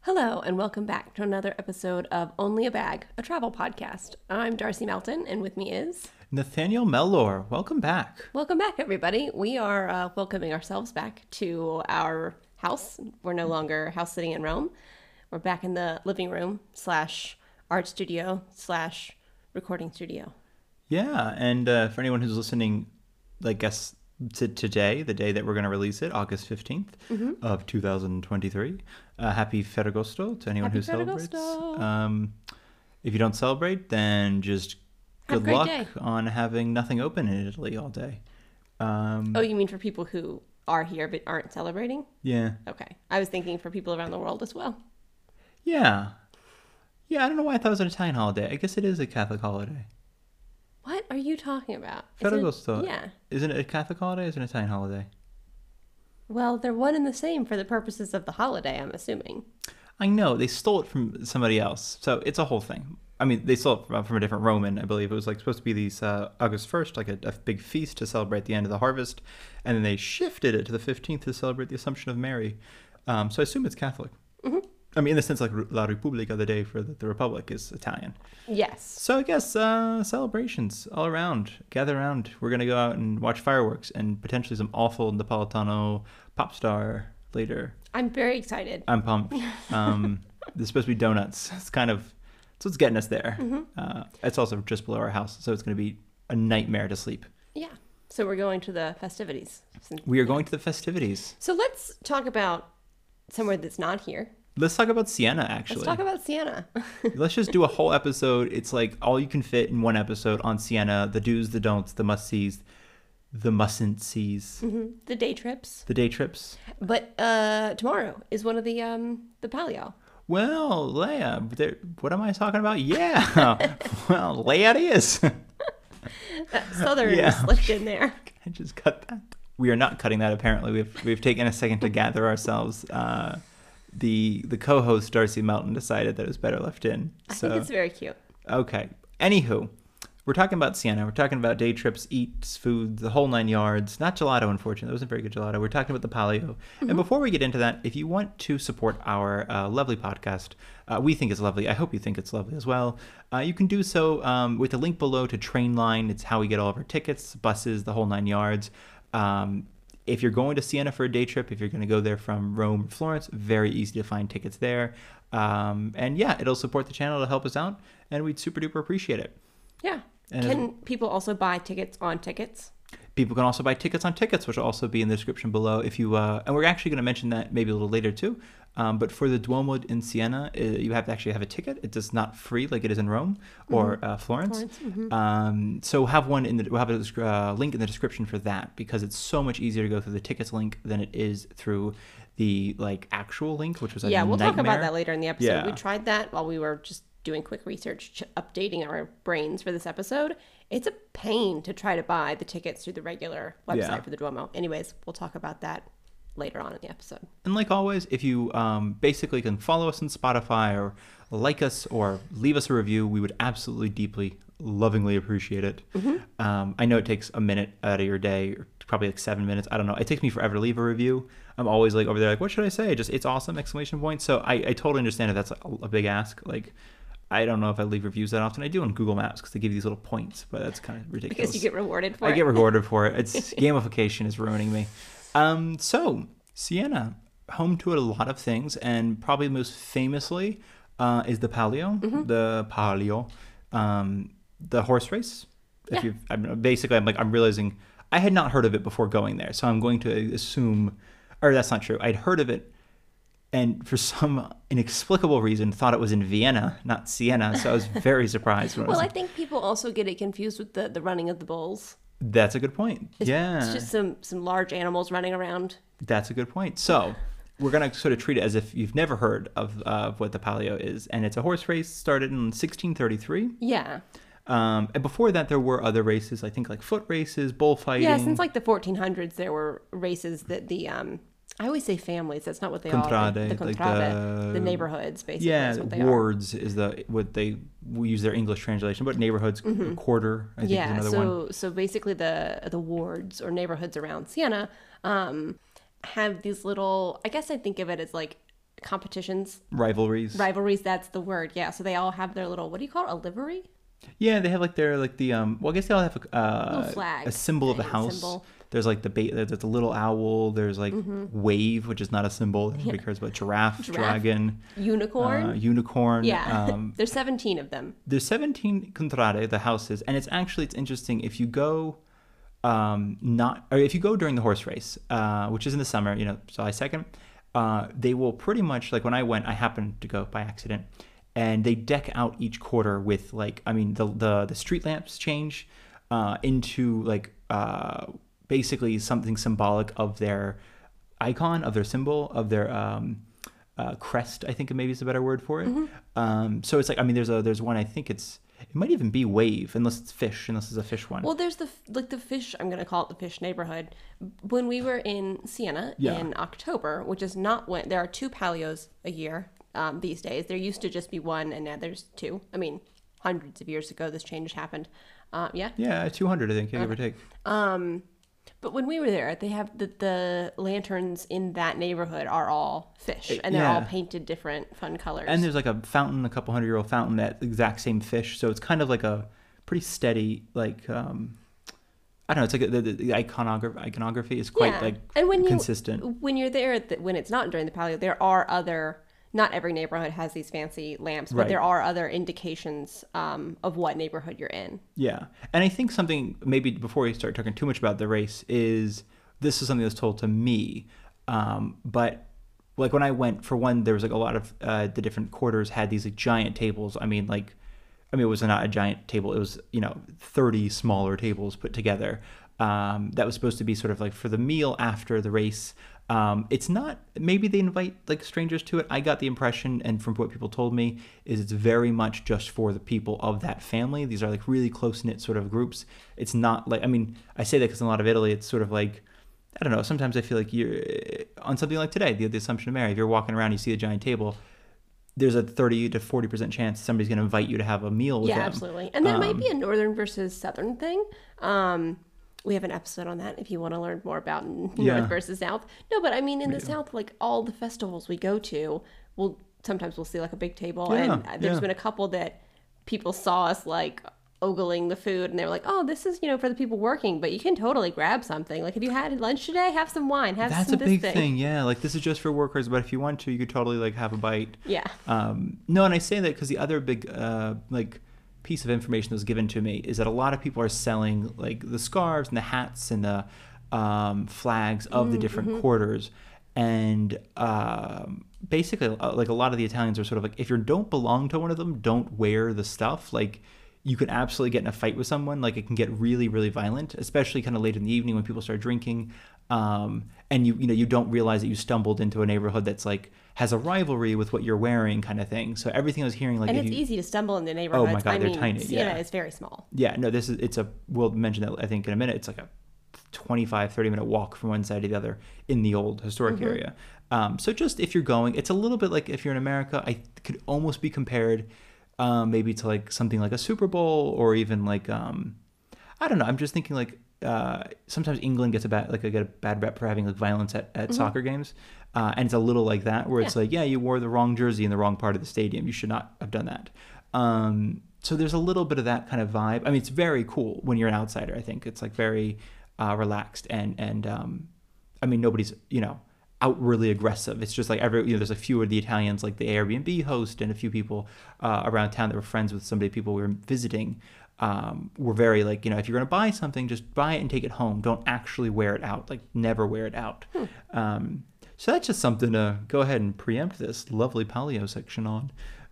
Hello, and welcome back to another episode of Only a Bag, a travel podcast. I'm Darcy Melton, and with me is... Nathaniel Mellor. Welcome back. Welcome back, everybody. We are welcoming ourselves back to our house. We're no longer house sitting in Rome. We're back in the living room / art studio / recording studio. Yeah, and for anyone who's listening, I guess to today, the day that we're going to release it, August 15th of 2023. Happy Ferragosto to anyone who celebrates. If you don't celebrate, then just good luck day. on having nothing open in Italy all day. Oh, you mean for people who are here but aren't celebrating? Yeah. Okay. I was thinking for people around the world as well. Yeah. Yeah, I don't know why I thought it was an Italian holiday. I guess it is a Catholic holiday. What are you talking about? Ferragosto. Yeah. Isn't it a Catholic holiday or is it an Italian holiday? Well, they're one and the same for the purposes of the holiday, I'm assuming. I know. They stole it from somebody else. So it's a whole thing. I mean, they stole it from a different Roman, I believe. It was supposed to be these August 1st, like a big feast to celebrate the end of the harvest. And then they shifted it to the 15th to celebrate the Assumption of Mary. So I assume it's Catholic. Mm-hmm. I mean, in the sense like La Repubblica, the day for the Republic, is Italian. Yes. So I guess celebrations all around. Gather around. We're going to go out and watch fireworks and potentially some awful Napolitano pop star later. I'm very excited. I'm pumped. There's supposed to be donuts. It's what's getting us there. Mm-hmm. It's also just below our house, so it's going to be a nightmare to sleep. Yeah. So we're going to the festivities. We are going to the festivities. So let's talk about somewhere that's not here. Let's talk about Siena, actually. Let's talk about Siena. Let's just do a whole episode. It's like all you can fit in one episode on Siena. The do's, the don'ts, the must-sees, the mustn't-sees. Mm-hmm. The day trips. The day trips. But tomorrow is one of the Palio. Well, Leia, what am I talking about? Yeah. Well, Leia it is. That Southern slipped in there. I just cut that. We are not cutting that, apparently. We've taken a second to gather ourselves. The co-host, Darcy Melton, decided that it was better left in. I think it's very cute. Okay. Anywho, we're talking about Siena. We're talking about day trips, eats, food, the whole 9 yards. Not gelato, unfortunately. That wasn't very good gelato. We're talking about the Palio. Mm-hmm. And before we get into that, if you want to support our lovely podcast, we think it's lovely. I hope you think it's lovely as well. You can do so with the link below to Trainline. It's how we get all of our tickets, buses, the whole 9 yards. If you're going to Siena for a day trip, if you're going to go there from Rome or Florence, very easy to find tickets there. And yeah, it'll support the channel to help us out, and we'd super duper appreciate it. Yeah. And can people also buy tickets on tickets? People can also buy tickets on tickets, which will also be in the description below. If you and we're actually going to mention that maybe a little later too. But for the Duomo in Siena, you have to actually have a ticket. It is not free like it is in Rome or Florence. Mm-hmm. So we'll have we'll have a link in the description for that, because it's so much easier to go through the tickets link than it is through the actual link, which was a we'll nightmare. talk about that later in the episode. Yeah. We tried that while we were just doing quick research, updating our brains for this episode. It's a pain to try to buy the tickets through the regular website for the Duomo. Anyways, we'll talk about that later on in the episode. And like always, if you basically can follow us on Spotify or like us or leave us a review, we would absolutely, deeply, lovingly appreciate it. Mm-hmm. I know it takes a minute out of your day, or probably 7 minutes. I don't know. It takes me forever to leave a review. I'm always over there what should I say? Just, it's awesome, exclamation point. So I totally understand if that's a big ask. I don't know if I leave reviews that often. I do on Google Maps because they give you these little points, but that's kind of ridiculous. Because you get rewarded for it. I get rewarded for it. It's gamification is ruining me. So Siena, home to a lot of things, and probably most famously is the Palio, the Palio, the horse race. Yeah. I'm realizing I had not heard of it before going there, so I'm going to assume, or that's not true. I'd heard of it, and for some inexplicable reason thought it was in Vienna, not Siena. So I was very surprised. I think people also get it confused with the running of the bulls. That's a good point. It's just some large animals running around. That's a good point. So we're going to sort of treat it as if you've never heard of what the Palio is. And it's a horse race started in 1633. Yeah. And before that, there were other races, I think foot races, bullfighting. Yeah, since the 1400s, there were races that I always say families. That's not what they are. The contrade, the neighborhoods, basically. Yeah, is what they wards is what they use their English translation, but neighborhoods, quarter, I think is another one. So basically the wards or neighborhoods around Siena have these little, I guess I think of it as competitions, Rivalries. rivalries. That's the word. Yeah. So they all have their little, what do you call it? A livery? Yeah, they have like their like the well, I guess they all have Little flag a symbol of the thing, house. symbol. There's like there's a little owl. There's like wave, which is not a symbol. Nobody cares about giraffe, dragon, Unicorn. unicorn. Yeah. There's 17 of them. There's 17 contrade, the houses, and it's interesting if you go if you go during the horse race, which is in the summer, July 2nd, they will pretty much, like when I went, I happened to go by accident, and they deck out each quarter with the street lamps change into basically something symbolic of their icon, of their symbol, of their crest, I think maybe is a better word for it. So it's like, there's one, I think it might even be wave, unless it's a fish one. Well, there's the fish, I'm going to call it the fish neighborhood. When we were in Siena in October, which is not when, there are 2 palios a year these days. There used to just be one, and now there's 2. I mean, hundreds of years ago, this change happened. Yeah, 200, I think, give or take. But when we were there, they have the lanterns in that neighborhood are all fish, and they're all painted different fun colors. And there's like a fountain, a couple 100-year-old fountain, that exact same fish. So it's kind of like a pretty steady, like, I don't know, it's like the iconography is quite and when consistent. When you're there, when it's not during the palio, there are other. Not every neighborhood has these fancy lamps, but there are other indications of what neighborhood you're in. Yeah. And I think something, maybe before we start talking too much about the race, is this is something that's told to me. But like when I went, for one, there was like a lot of the different quarters had these like giant tables. It was not a giant table. It was, 30 smaller tables put together. That was supposed to be sort of like for the meal after the race. It's not, maybe they invite like strangers to it. I got the impression, and from what people told me, is it's very much just for the people of that family. These are like really close-knit sort of groups. It's not like, I say that because in a lot of Italy, it's sort of like, I don't know, sometimes I feel like you're on something like today, the Assumption of Mary. If you're walking around, you see a giant table, there's a 30 to 40% chance somebody's going to invite you to have a meal with them. Yeah, absolutely. And that might be a northern versus southern thing. We have an episode on that if you want to learn more about North versus South. No, but in the South, like all the festivals we go to, sometimes we'll see like a big table. And there's been a couple that people saw us like ogling the food, and they were like, oh, this is, for the people working, but you can totally grab something. Like if you had lunch today, have some wine, have That's some a this big thing. thing. Yeah, like this is just for workers, but if you want to, you could totally like have a bite. Yeah. No, and I say that because the other big piece of information that was given to me is that a lot of people are selling like the scarves and the hats and the flags of the different quarters, and basically like a lot of the Italians are sort of like, if you don't belong to one of them, don't wear the stuff. Like you could absolutely get in a fight with someone. Like it can get really, really violent, especially kind of late in the evening when people start drinking, and you don't realize that you stumbled into a neighborhood that's like has a rivalry with what you're wearing, kind of thing. So everything I was hearing, like, and it's easy to stumble into neighborhoods. Oh my God, they're tiny. Siena is very small. Yeah, no, we'll mention that I think in a minute. It's like a 25-30 minute walk from one side to the other in the old historic area. So just if you're going, it's a little bit like if you're in America, I could almost be compared maybe to like something like a Super Bowl, or even like I don't know. I'm just thinking like sometimes England gets a bad rep for having like violence at soccer games, and it's a little like that, where it's like, you wore the wrong jersey in the wrong part of the stadium. You should not have done that. So there's a little bit of that kind of vibe. It's very cool when you're an outsider. I think it's like very relaxed, and nobody's outwardly aggressive. It's just like there's a few of the Italians, like the Airbnb host and a few people around town that were friends with people we were visiting. Were very like, if you're going to buy something, just buy it and take it home. Don't actually wear it out. Like never wear it out. So that's just something to go ahead and preempt this lovely palio section on.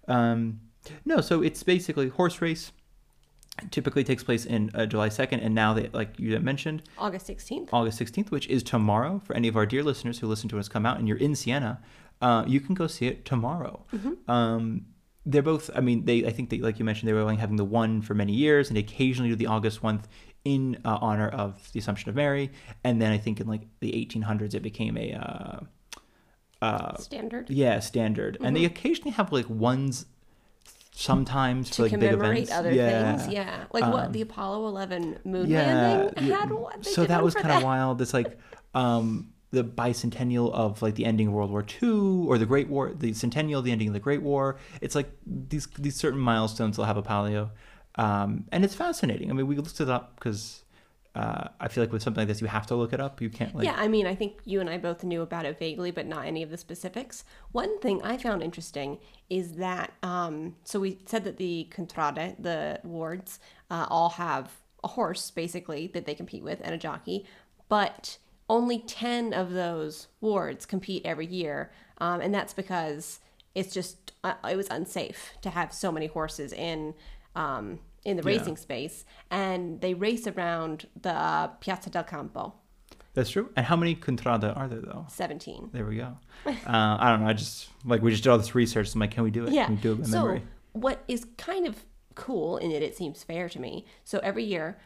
No, so it's basically horse race. It typically takes place in July 2nd, and now that, like you mentioned, August 16th, which is tomorrow. For any of our dear listeners who listen to us come out and you're in Siena, you can go see it tomorrow. They're both, I think they, like you mentioned, they were only having the one for many years, and they occasionally do the August 1st in honor of the Assumption of Mary. And then I think in like the 1800s, it became a standard. Yeah, standard. And they occasionally have like ones sometimes for like big events. Other things. Yeah. Like what the Apollo 11 moon landing had one. So that was kind of wild. It's like the bicentennial of like the ending of World War II, or the Great War, the centennial, the ending of the Great War. It's like these certain milestones will have a palio, and it's fascinating. I mean, we looked it up because I feel like with something like this, you have to look it up. You can't like Yeah, I mean, I think you and I both knew about it vaguely, but not any of the specifics. One thing I found interesting is that, so we said that the contrade, the wards, all have a horse, basically, that they compete with and a jockey, but only 10 of those wards compete every year, and that's because it's just, it was unsafe to have so many horses in the racing space, and they race around the Piazza del Campo. That's true. And how many contrada are there though? 17. There we go. I don't know. I just like we just did all this research. I'm like, can we do it? Yeah. Can we do it by memory? So what is kind of cool in it, it seems fair to me. So every year,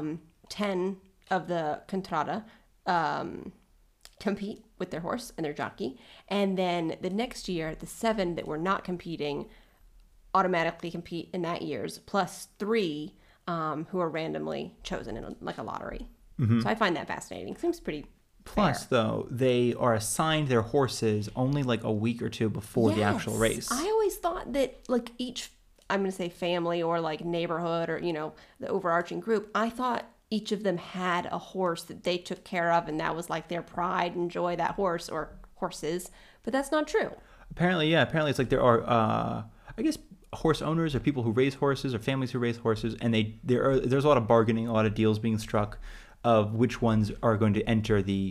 10 of the contrada compete with their horse and their jockey, and then the next year, the 7 that were not competing automatically compete in that year's, plus 3 who are randomly chosen in like a lottery. So I find that fascinating. Seems pretty Plus, fair. though, they are assigned their horses only like a week or two before the actual Yes. race. I always thought that like each, I'm going to say family or like neighborhood or, the overarching group, I thought each of them had a horse that they took care of, and that was like their pride and joy, that horse or horses. But that's not true. Apparently, yeah. Apparently, it's like there are, I guess, horse owners or people who raise horses or families who raise horses, and there's a lot of bargaining, a lot of deals being struck of which ones are going to enter the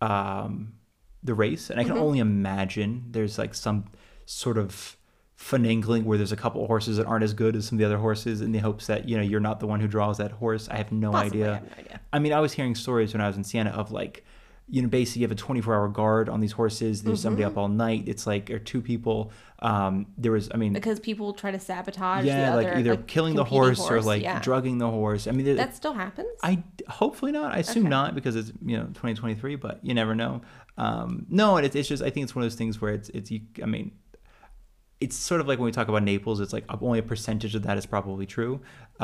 race. And I can only imagine there's like some sort of finagling where there's a couple of horses that aren't as good as some of the other horses in the hopes that you're not the one who draws that horse. I have no Possibly, idea. I have no idea. I mean, I was hearing stories when I was in Siena of like, basically you have a 24-hour guard on these horses. There's somebody up all night. It's like, or 2 people. There was, I mean, Because people try to sabotage the yeah, other, like either killing the competing horse or like yeah. drugging the horse. I mean, That still happens? hopefully not. I assume not because it's 2023, but you never know. No, and it's just I think it's one of those things where I mean, it's sort of like when we talk about Naples, it's like only a percentage of that is probably true.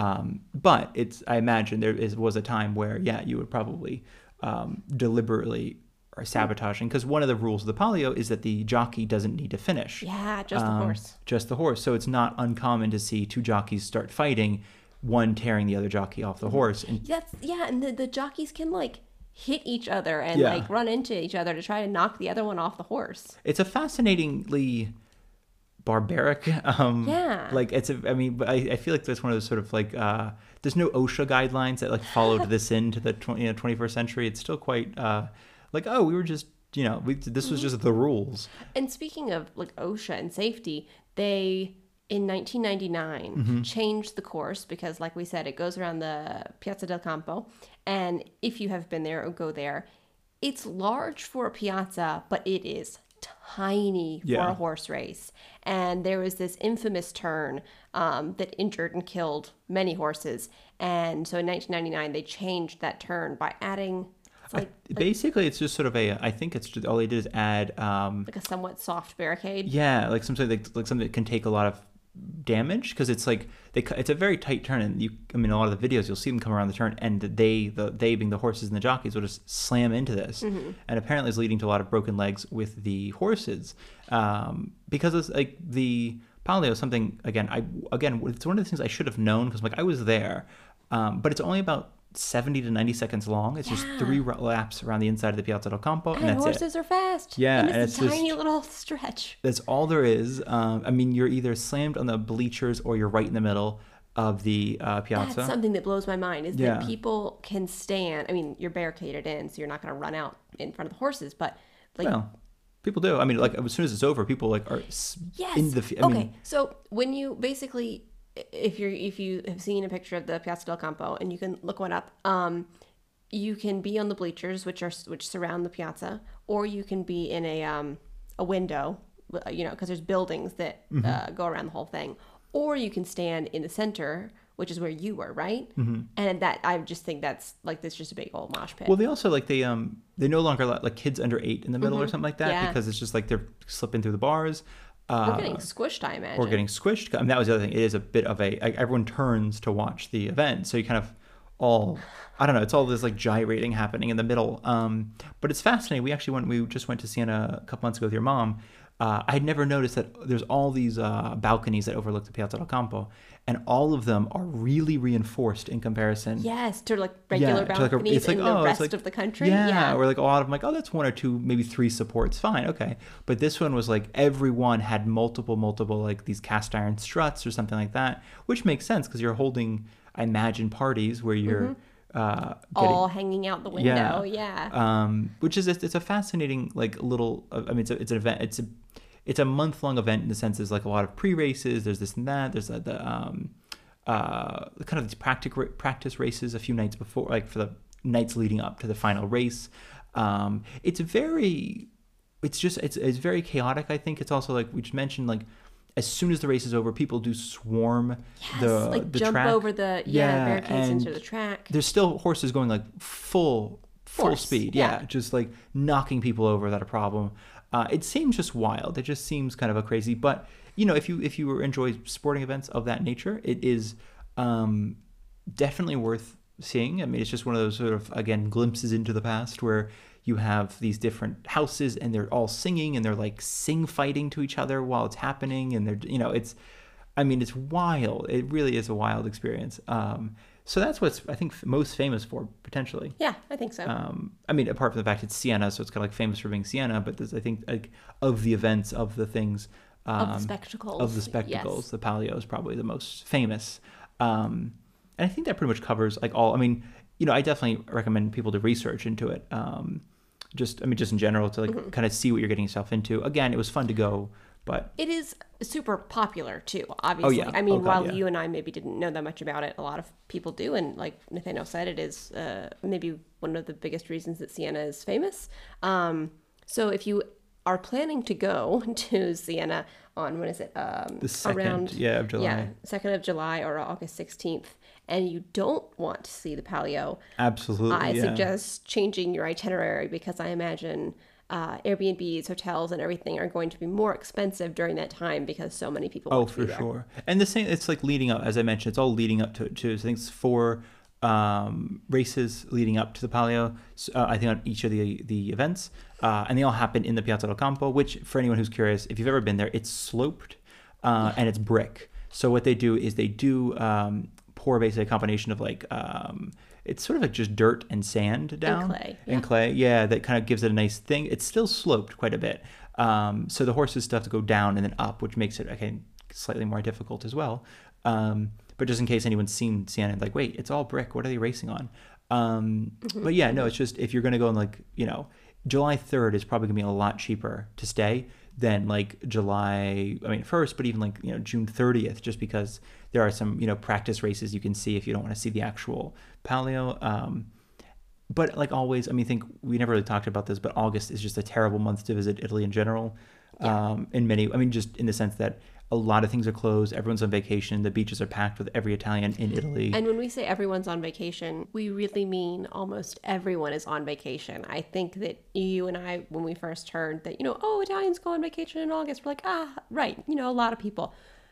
But I imagine was a time where you would probably deliberately are sabotaging, because one of the rules of the palio is that the jockey doesn't need to finish. Yeah, just the horse. Just the horse. So it's not uncommon to see 2 jockeys start fighting, one tearing the other jockey off the horse. And And the jockeys can like hit each other and Yeah. like run into each other to try to knock the other one off the horse. it's a fascinatingly barbaric like but I feel like that's one of those sort of like there's no OSHA guidelines that like followed this into the 21st century. It's still quite like, oh, we were just this was just the rules. And speaking of like OSHA and safety, they in 1999 changed the course because, like we said, it goes around the Piazza del Campo, and if you have been there or go there, it's large for a piazza, but it is tiny for Yeah. a horse race. And there was this infamous turn that injured and killed many horses. And so in 1999, they changed that turn by adding Basically, it's just sort of I think it's just all they did is add like a somewhat soft barricade. like something like something that can take a lot of damage, because it's like it's a very tight turn, and a lot of the videos you'll see them come around the turn, and they being the horses and the jockeys will just slam into this, and apparently it's leading to a lot of broken legs with the horses, because it's like the palio is something again it's one of the things I should have known, because like I was there, but it's only about 70 to 90 seconds long. It's just 3 laps around the inside of the Piazza del Campo, and that's horses it. are fast. Yeah, and and it's it's a tiny just- little stretch. That's all there is. You're either slammed on the bleachers or you're right in the middle of the piazza. That's something that blows my mind is Yeah. that people can stand. I mean, you're barricaded in, so you're not going to run out in front of the horses. But like, Well, people do. Like as soon as it's over, people like are yes. in the. Okay, so when you basically, if you have seen a picture of the Piazza del Campo, and you can look one up, you can be on the bleachers, which surround the piazza, or you can be in a window, because there's buildings that go around the whole thing, or you can stand in the center, which is where you were, right? And that I just think that's just a big old mosh pit. Well, they also they no longer let like kids under 8 in the middle or something like that, Yeah. because it's just like they're slipping through the bars. We're getting squished, I imagine. Or getting squished. That was the other thing. It is a bit of everyone turns to watch the event, so you kind of all, I don't know, it's all this like gyrating happening in the middle. But it's fascinating. We just went to Siena a couple months ago with your mom. I had never noticed that there's all these balconies that overlook the Piazza del Campo, and all of them are really reinforced in comparison. Yes, to like regular to like balconies it's like, in the oh, it's rest like, of the country. yeah, or like a lot of them, like, oh, that's one or two, maybe three supports, fine, okay. But this one was like everyone had multiple like these cast iron struts or something like that, which makes sense because you're holding, I imagine, parties where you're All hanging out the window. Yeah. which is it's a fascinating like little. I mean, it's an event. It's a month-long event in the sense there's like a lot of pre-races. There's this and that. There's the kind of these practice races a few nights before, like for the nights leading up to the final race. It's very very chaotic. I think it's also like we just mentioned, like as soon as the race is over, people do swarm the jump track. over the barricades into the track. There's still horses going like full Force, speed, yeah. just like knocking people over without a problem. It seems just wild. It just seems kind of a crazy. But if you enjoy sporting events of that nature, it is definitely worth seeing. I mean, it's just one of those sort of, again, glimpses into the past where you have these different houses and they're all singing and they're like fighting to each other while it's happening, and they're it's wild. It really is a wild experience. So that's what's, I think, most famous for, potentially. Yeah, I think so. I mean, apart from the fact it's Siena, so it's kind of like famous for being Siena, but there's, I think, like of the events, of the things, of the spectacles. Yes. The Palio is probably the most famous. And I think that pretty much covers like all. I mean, I definitely recommend people to research into it. Just in general, to like kind of see what you're getting yourself into. Again, it was fun to go. But it is super popular too, obviously. Oh, yeah. I mean, while yeah. you and I maybe didn't know that much about it, a lot of people do. And like Nathaniel said, it is maybe one of the biggest reasons that Siena is famous. So if you are planning to go to Siena on, when is it? The 2nd, of July. Yeah, 2nd of July or August 16th, and you don't want to see the Palio, absolutely, I suggest changing your itinerary, because I imagine Airbnbs, hotels, and everything are going to be more expensive during that time because so many people want to be there. Sure. And the same, it's like leading up, as I mentioned, it's all leading up to I think it's 4 races leading up to the Palio, I think, on each of the events, and they all happen in the Piazza del Campo, which, for anyone who's curious, if you've ever been there, it's sloped and it's brick. So what they do is they do pour basically a combination of like it's sort of like just dirt and sand down. And clay. Yeah, that kind of gives it a nice thing. It's still sloped quite a bit. So the horses still have to go down and then up, which makes it, again, slightly more difficult as well. But just in case anyone's seen Siena, like, wait, it's all brick. What are they racing on? But yeah, no, it's just, if you're going to go on like, July 3rd is probably going to be a lot cheaper to stay than like July, 1st, but even like, June 30th, just because there are some, practice races you can see if you don't want to see the actual Palio. But like always, I think we never really talked about this, but August is just a terrible month to visit Italy in general. Yeah. In many, just in the sense that a lot of things are closed. Everyone's on vacation. The beaches are packed with every Italian in Italy. And when we say everyone's on vacation, we really mean almost everyone is on vacation. I think that you and I, when we first heard that, Italians go on vacation in August, we're like, right. A lot of people.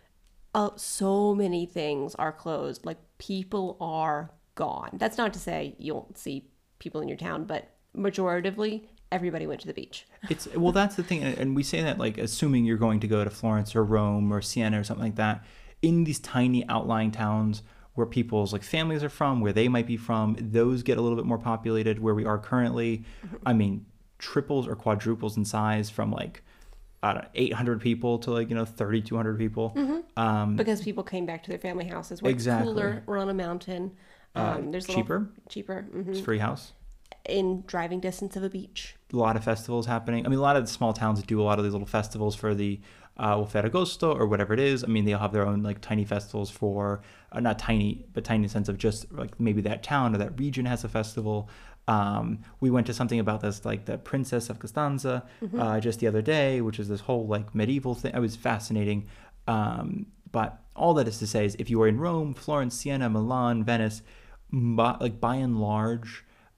So many things are closed. Like, people are gone. That's not to say you won't see people in your town, but majoritively, everybody went to the beach. That's the thing, and we say that like assuming you're going to go to Florence or Rome or Siena or something like that, in these tiny outlying towns where people's like families are from, where they might be from, those get a little bit more populated. Where we are currently, triples or quadruples in size, from like 800 people to like 3,200 people. Because people came back to their family houses. Where exactly. It's cooler. We're on a mountain. There's cheaper. Mm-hmm. It's free house. In driving distance of a beach. A lot of festivals happening. A lot of the small towns do a lot of these little festivals for the Ferragosto or whatever it is. They'll have their own like tiny festivals for, not tiny, but tiny in the sense of just like maybe that town or that region has a festival. We went to something about this, like the Princess of Costanza, just the other day, which is this whole like medieval thing. It was fascinating. But all that is to say is, if you are in Rome, Florence, Siena, Milan, Venice, by and large,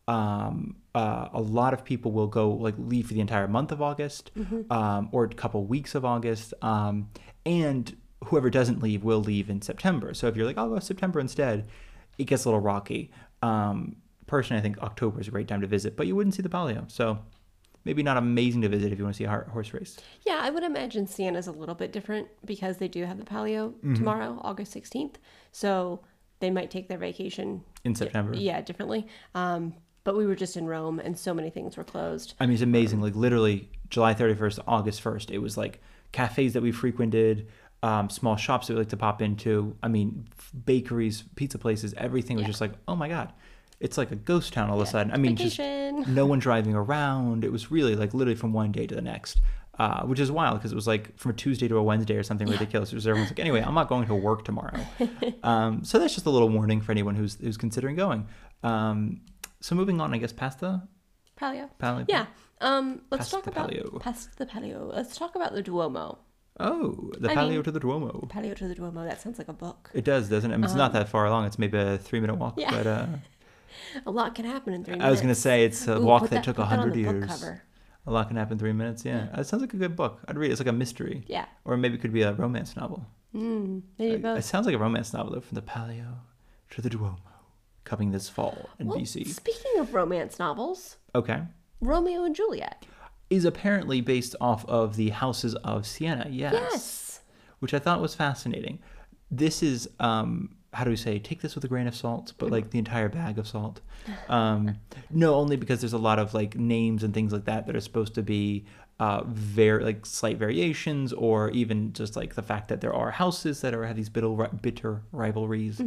a lot of people will go leave for the entire month of August, or a couple weeks of August, and whoever doesn't leave will leave in September. So if you're like, I'll go September instead, it gets a little rocky. Personally, I think October is a great time to visit, but you wouldn't see the Palio. So maybe not amazing to visit if you want to see a horse race. Yeah, I would imagine Sienna's a little bit different because they do have the Palio tomorrow, August 16th. So they might take their vacation In September. Yeah, differently. But we were just in Rome and so many things were closed. I mean, it's amazing. Like literally July 31st to August 1st, it was like cafes that we frequented, small shops that we like to pop into. I mean, bakeries, pizza places, everything was just like, oh my God. It's like a ghost town all of a sudden. I mean, Vacation. just no one driving around. It was really like literally from one day to the next, which is wild because it was like from a Tuesday to a Wednesday or something ridiculous. It was everyone's like, anyway, I'm not going to work tomorrow. So that's just a little warning for anyone who's considering going. So moving on, I guess, past the Palio. Palio. Yeah. Let's Past talk the about Palio. past the Palio. Let's talk about the Duomo. Oh, the I Palio mean- to the Duomo. Palio to the Duomo. That sounds like a book. It does, doesn't it? I mean, it's not that far along. It's maybe a 3-minute walk. Yeah. But A lot can happen in 3 minutes. I was going to say it's a Ooh, walk put that took put that on 100 the book years. cover. A lot can happen in 3 minutes. Yeah. It sounds like a good book. I'd read it. It's like a mystery. Yeah. Or maybe it could be a romance novel. Maybe It both. sounds like a romance novel, though, from the Palio to the Duomo, coming this fall in Well, BC. speaking of romance novels, Okay. Romeo and Juliet. Is apparently based off of the Houses of Siena. Yes. Which I thought was fascinating. This is, how do we say, take this with a grain of salt, but like the entire bag of salt. No, only because there's a lot of like names and things like that are supposed to be very like slight variations, or even just like the fact that there are houses that have these bitter rivalries.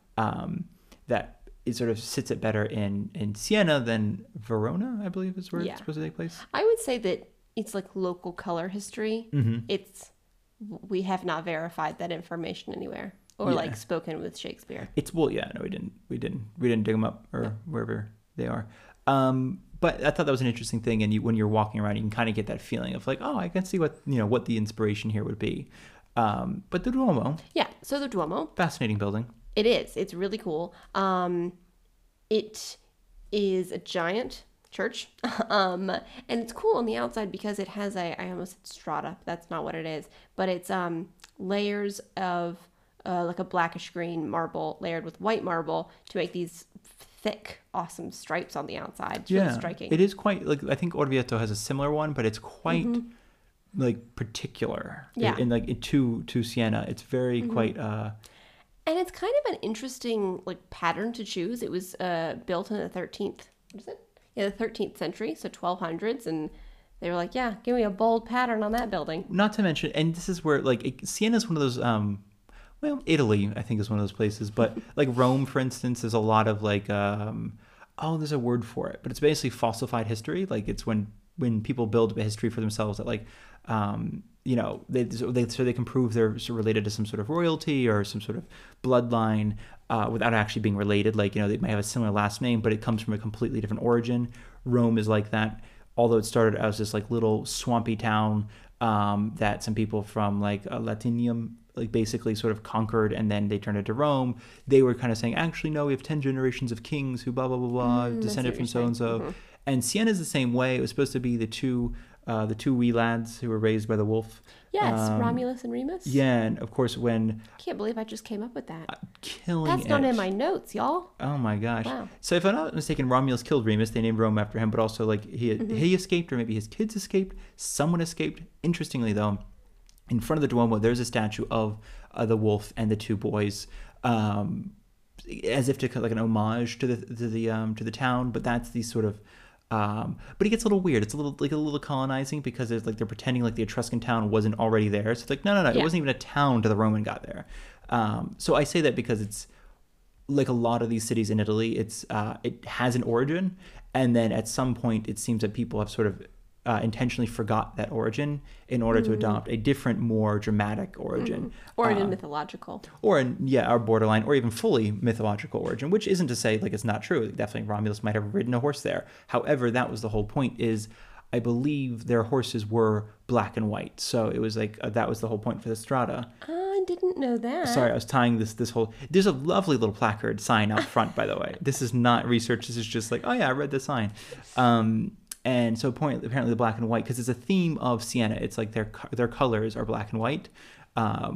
That it sort of sits it better in Siena than Verona, I believe is where Yeah. it's supposed to take place. I would say that it's like local color history. We have not verified that information anywhere or Yeah. like spoken with Shakespeare. It's no, we didn't dig them up or wherever they are. But I thought that was an interesting thing, and when you're walking around, you can kind of get that feeling of like, oh, I can see what the inspiration here would be. But the Duomo, Yeah. So the Duomo, fascinating building. it is. It's really cool. It is a giant church, and it's cool on the outside because it has I almost said strata. That's not what it is, but it's layers of like a blackish green marble layered with white marble to make these thick, awesome stripes on the outside. It's really striking. It is quite like, I think Orvieto has a similar one, but it's quite like particular. Yeah. In like to Siena, it's very quite. And it's kind of an interesting like pattern to choose. It was built in the 13th. What is it? Yeah, the 13th century, so 1200s, and they were like, "Yeah, give me a bold pattern on that building." Not to mention, and this is where like Siena is one of those. Well, Italy, I think, is one of those places, but like Rome, for instance, there's a lot of like. There's a word for it, but it's basically falsified history. Like it's when people build a history for themselves that like. They can prove they're related to some sort of royalty or some sort of bloodline without actually being related. Like, they might have a similar last name, but it comes from a completely different origin. Rome is like that. Although it started as this like little swampy town that some people from like Latinium like basically sort of conquered, and then they turned into Rome. They were kind of saying, actually, no, we have 10 generations of kings who blah, blah, blah, blah, descended from so-and-so. Mm-hmm. And Siena is the same way. It was supposed to be the two wee lads who were raised by the wolf. Yes, Romulus and Remus. Yeah, and of course when... Can't believe I just came up with that. Killing That's not in my notes, y'all. Oh my gosh. Wow. So if I'm not mistaken, Romulus killed Remus. They named Rome after him, but also like he escaped, or maybe his kids escaped. Someone escaped. Interestingly though, in front of the Duomo, there's a statue of the wolf and the two boys, as if to like an homage to the town. But that's the sort of... but it gets a little weird. It's a little colonizing, because it's like they're pretending like the Etruscan town wasn't already there. So it's like, no. It wasn't even a town till the Roman got there. So I say that because it's like a lot of these cities in Italy, it has an origin. And then at some point it seems that people have sort of intentionally forgot that origin in order to adopt a different, more dramatic origin. Or in a mythological. Or our borderline, or even fully mythological origin, which isn't to say like it's not true. Definitely Romulus might have ridden a horse there. However, that was the whole point, is I believe their horses were black and white. So it was like, that was the whole point for the strata. I didn't know that. Sorry, I was tying this whole... There's a lovely little placard sign out front, by the way. This is not research. This is just like, oh yeah, I read the sign. And so apparently the black and white, because it's a theme of Siena. It's like their colors are black and white.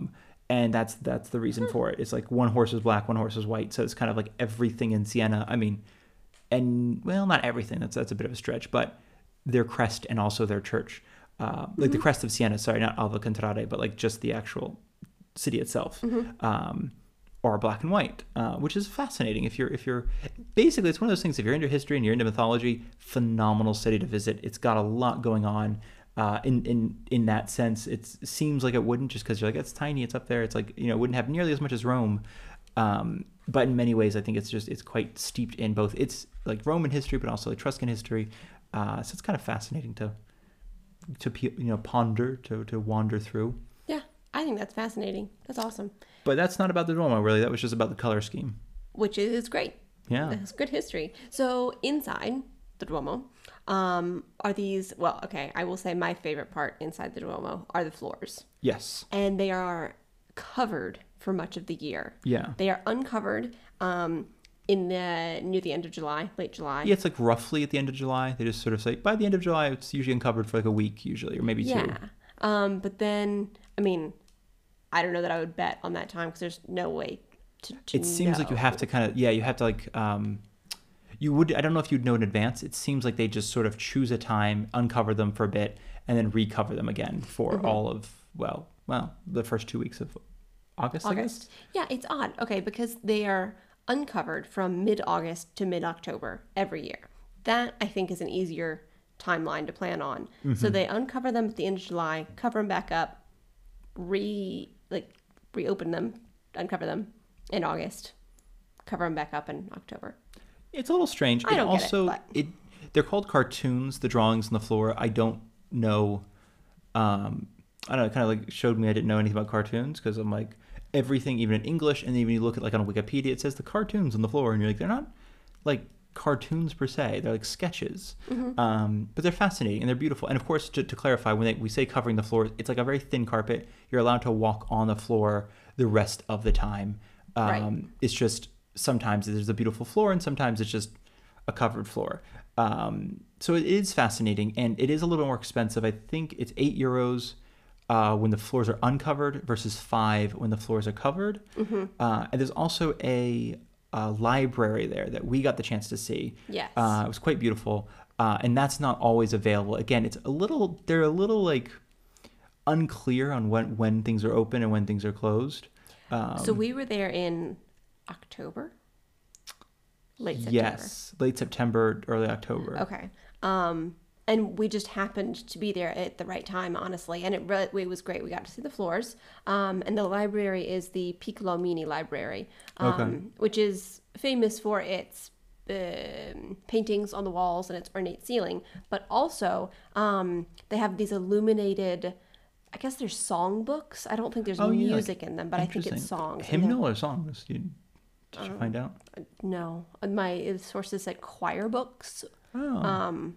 and that's the reason for it. It's like one horse is black, one horse is white, so it's kind of like everything in Siena. I mean, and well, not everything. That's a bit of a stretch, but their crest and also their church, like the crest of Siena. Sorry, not Alva Contrade, but like just the actual city itself, are black and white, which is fascinating. If you're basically, it's one of those things. If you're into history and you're into mythology, phenomenal city to visit. It's got a lot going on. In that sense, it seems like it wouldn't, just because you're like, it's tiny, it's up there. It's like, it wouldn't have nearly as much as Rome. But in many ways, I think it's quite steeped in both. It's like Roman history, but also Etruscan history. So it's kind of fascinating to ponder, to wander through. Yeah, I think that's fascinating. That's awesome. But that's not about the Duomo, really. That was just about the color scheme. Which is great. Yeah. It's good history. So inside the Duomo are these, well, okay, I will say my favorite part inside the Duomo are the floors. Yes. And they are covered for much of the year. Yeah. They are uncovered near the end of July, late July. Yeah, it's like roughly at the end of July. They just sort of say, by the end of July, it's usually uncovered for like a week, usually, or maybe two. Yeah. But then, I mean, I don't know that I would bet on that time because there's no way to It seems like you have to kind of, you have to like, you would, I don't know if you'd know in advance. It seems like they just sort of choose a time, uncover them for a bit, and then recover them again for all of, well, the first 2 weeks of August, I guess. Yeah, it's odd. Okay, because they are uncovered from mid-August to mid-October every year. That, I think, is an easier timeline to plan on. So they uncover them at the end of July, cover them back up, reopen them, uncover them in August, cover them back up in October. It's a little strange. I don't get it, but... They're called cartoons, the drawings on the floor. I don't know. I don't know. It kind of like showed me I didn't know anything about cartoons, because I'm like, everything, even in English, and even you look at like on Wikipedia, it says the cartoons on the floor, and you're like, they're not like cartoons per se. They're like sketches. But they're fascinating and they're beautiful. And of course, to clarify, when we say covering the floor, it's like a very thin carpet. You're allowed to walk on the floor the rest of the time. Right. It's just sometimes there's a beautiful floor and sometimes it's just a covered floor. So it is fascinating, and it is a little more expensive. I think it's €8 when the floors are uncovered versus $5 when the floors are covered. And there's also a library there that we got the chance to see. Yes. It was quite beautiful. And that's not always available. Again, they're a little like unclear on when things are open and when things are closed. So we were there in October? Late September. Yes, late September, early October. Okay. And we just happened to be there at the right time, honestly. And it was great. We got to see the floors. And the library is the Piccolomini Library, which is famous for its paintings on the walls and its ornate ceiling. But also, they have these illuminated, I guess they're song books. I don't think there's music in them, but I think it's songs. Hymnal or songs? Did you find out? No. My sources said choir books. Oh.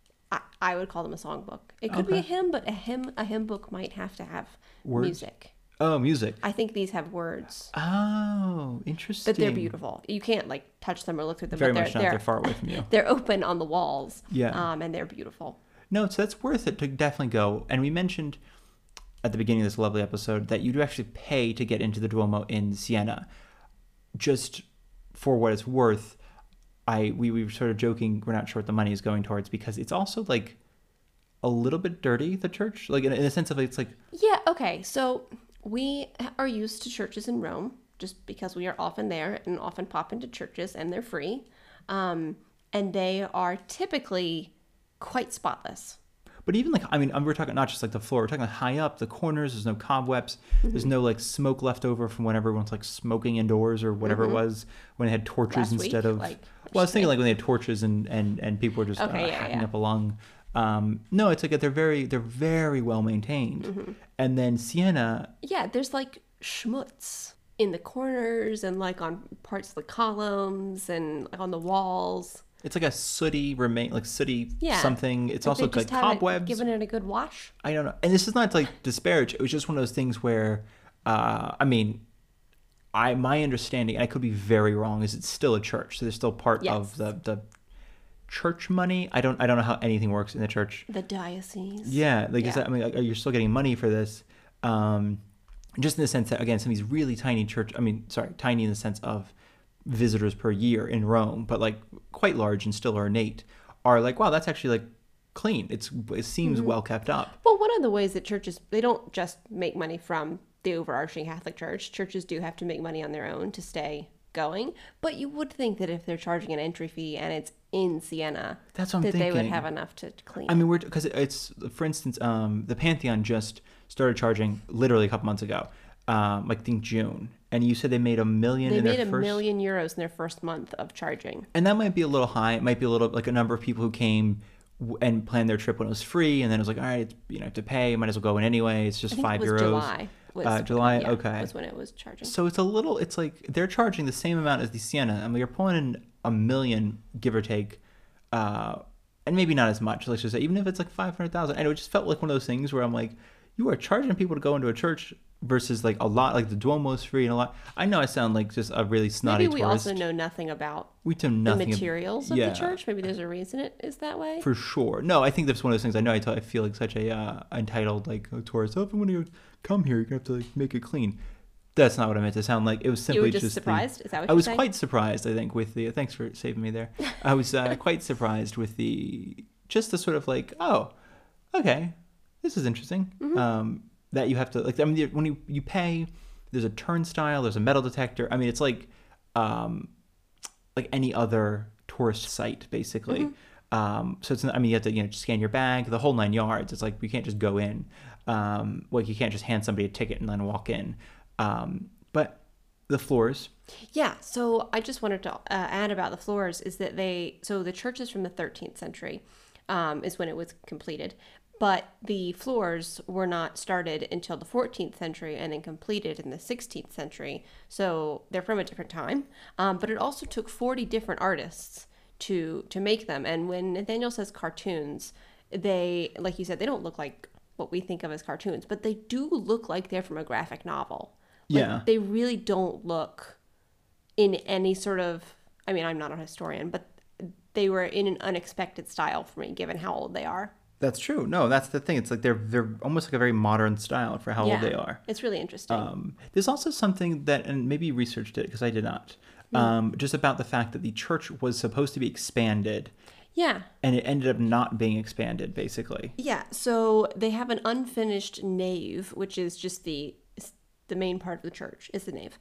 I would call them a songbook. It could be a hymn, but a hymn book might have to have Words? music. Oh, music. I think these have words. Oh, interesting. But they're beautiful. You can't like touch them or look through them. Very but much not. They're far away from you. They're open on the walls. Yeah. And they're beautiful. No, so that's worth it to definitely go. And we mentioned at the beginning of this lovely episode that you do actually pay to get into the Duomo in Siena. Just for what it's worth, we were sort of joking, we're not sure what the money is going towards, because it's also like a little bit dirty, the church, like in a sense of it's like, yeah, okay, so we are used to churches in Rome just because we are often there and often pop into churches, and they're free, and they are typically quite spotless. But even like, I mean, we're talking not just like the floor, we're talking like high up, the corners, there's no cobwebs, there's no like smoke left over from when everyone's like smoking indoors or whatever it was when they had torches instead of, well, I was thinking like when they had torches and people were just hacking up a lung. No, it's like they're very well maintained. And then Siena. Yeah, there's like schmutz in the corners and like on parts of the columns and like on the walls. It's like a sooty something. It's also like cobwebs. Given it a good wash. I don't know. And this is not to like disparage. It was just one of those things where, I mean, my understanding, and I could be very wrong, is it's still a church. So there's still part of the church money. I don't know how anything works in the church. The diocese. Yeah, like I said, I mean, you're still getting money for this. just in the sense that, again, some of these really tiny tiny in the sense of visitors per year in Rome, but like quite large and still ornate, are like, wow, that's actually like clean. It seems well kept up. Well, one of the ways that churches, they don't just make money from the overarching Catholic Church. Churches do have to make money on their own to stay going. But you would think that if they're charging an entry fee and it's in Siena, That's what I'm that they would thinking. have enough to clean. I mean, because it's, for instance, the Pantheon just started charging literally a couple months ago, like I think June, and you said they made $1 million. They in made their €1 first... million in their first month of charging. And that might be a little high. It might be a little like a number of people who came and planned their trip when it was free, and then it was like, all right, it's, you know, I have to pay. Might as well go in anyway. It's just I think €5. it was July. July, yeah, okay. was when it was charging. So it's like they're charging the same amount as the Siena. I mean, you're pulling in $1 million, give or take, and maybe not as much. Let's just say, even if it's like 500,000. And it just felt like one of those things where I'm like, you are charging people to go into a church versus like a lot, like the Duomo is free and a lot. I know I sound like just a really snotty Maybe we tourist. also know nothing about We know the nothing materials of yeah. the church. Maybe there's a reason it is that way. For sure. No, I think that's one of those things. I know I feel like such a entitled like a tourist. Oh, if I'm going to come here, you're going to have to like make it clean. That's not what I meant to sound like. It was simply You were just surprised? Is that what I you're was saying? quite surprised, I think, with the... Thanks for saving me there. I was quite surprised with just the sort of like, oh, okay, this is interesting. That you have to, like, I mean, when you pay, there's a turnstile, there's a metal detector. I mean, it's like any other tourist site, basically. So it's, I mean, you have to, you know, scan your bag, the whole 9 yards. It's like, you can't just go in. Like, you can't just hand somebody a ticket and then walk in. But the floors. Yeah, so I just wanted to add about the floors is that the church is from the 13th century is when it was completed. But the floors were not started until the 14th century and then completed in the 16th century. So they're from a different time. But it also took 40 different artists to make them. And when Nathaniel says cartoons, they, like you said, they don't look like what we think of as cartoons, but they do look like they're from a graphic novel. Like, Yeah. they really don't look in any sort of, I mean, I'm not a historian, but they were in an unexpected style for me, given how old they are. That's true. No, that's the thing. It's like they're almost like a very modern style for how old they are. It's really interesting. There's also something that, and maybe you researched it because I did not, just about the fact that the church was supposed to be expanded. Yeah. And it ended up not being expanded, basically. Yeah. So they have an unfinished nave, which is just the main part of the church is the nave.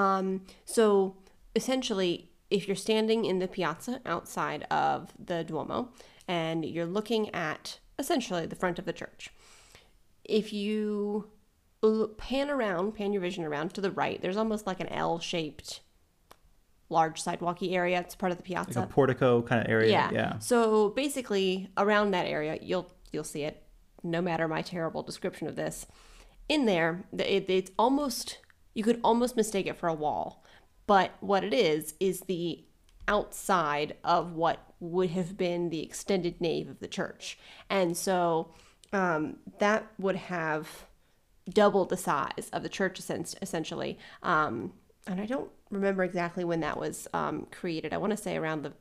So essentially, if you're standing in the piazza outside of the Duomo and you're looking at essentially the front of the church, if you pan your vision around to the right, there's almost like an L-shaped large sidewalky area. It's part of the piazza. Like a portico kind of area. Yeah. So basically around that area, you'll see it, no matter my terrible description of this. In there, it's almost, you could almost mistake it for a wall. But what it is the outside of what would have been the extended nave of the church. And so that would have doubled the size of the church, essentially. And I don't remember exactly when that was created. I want to say around the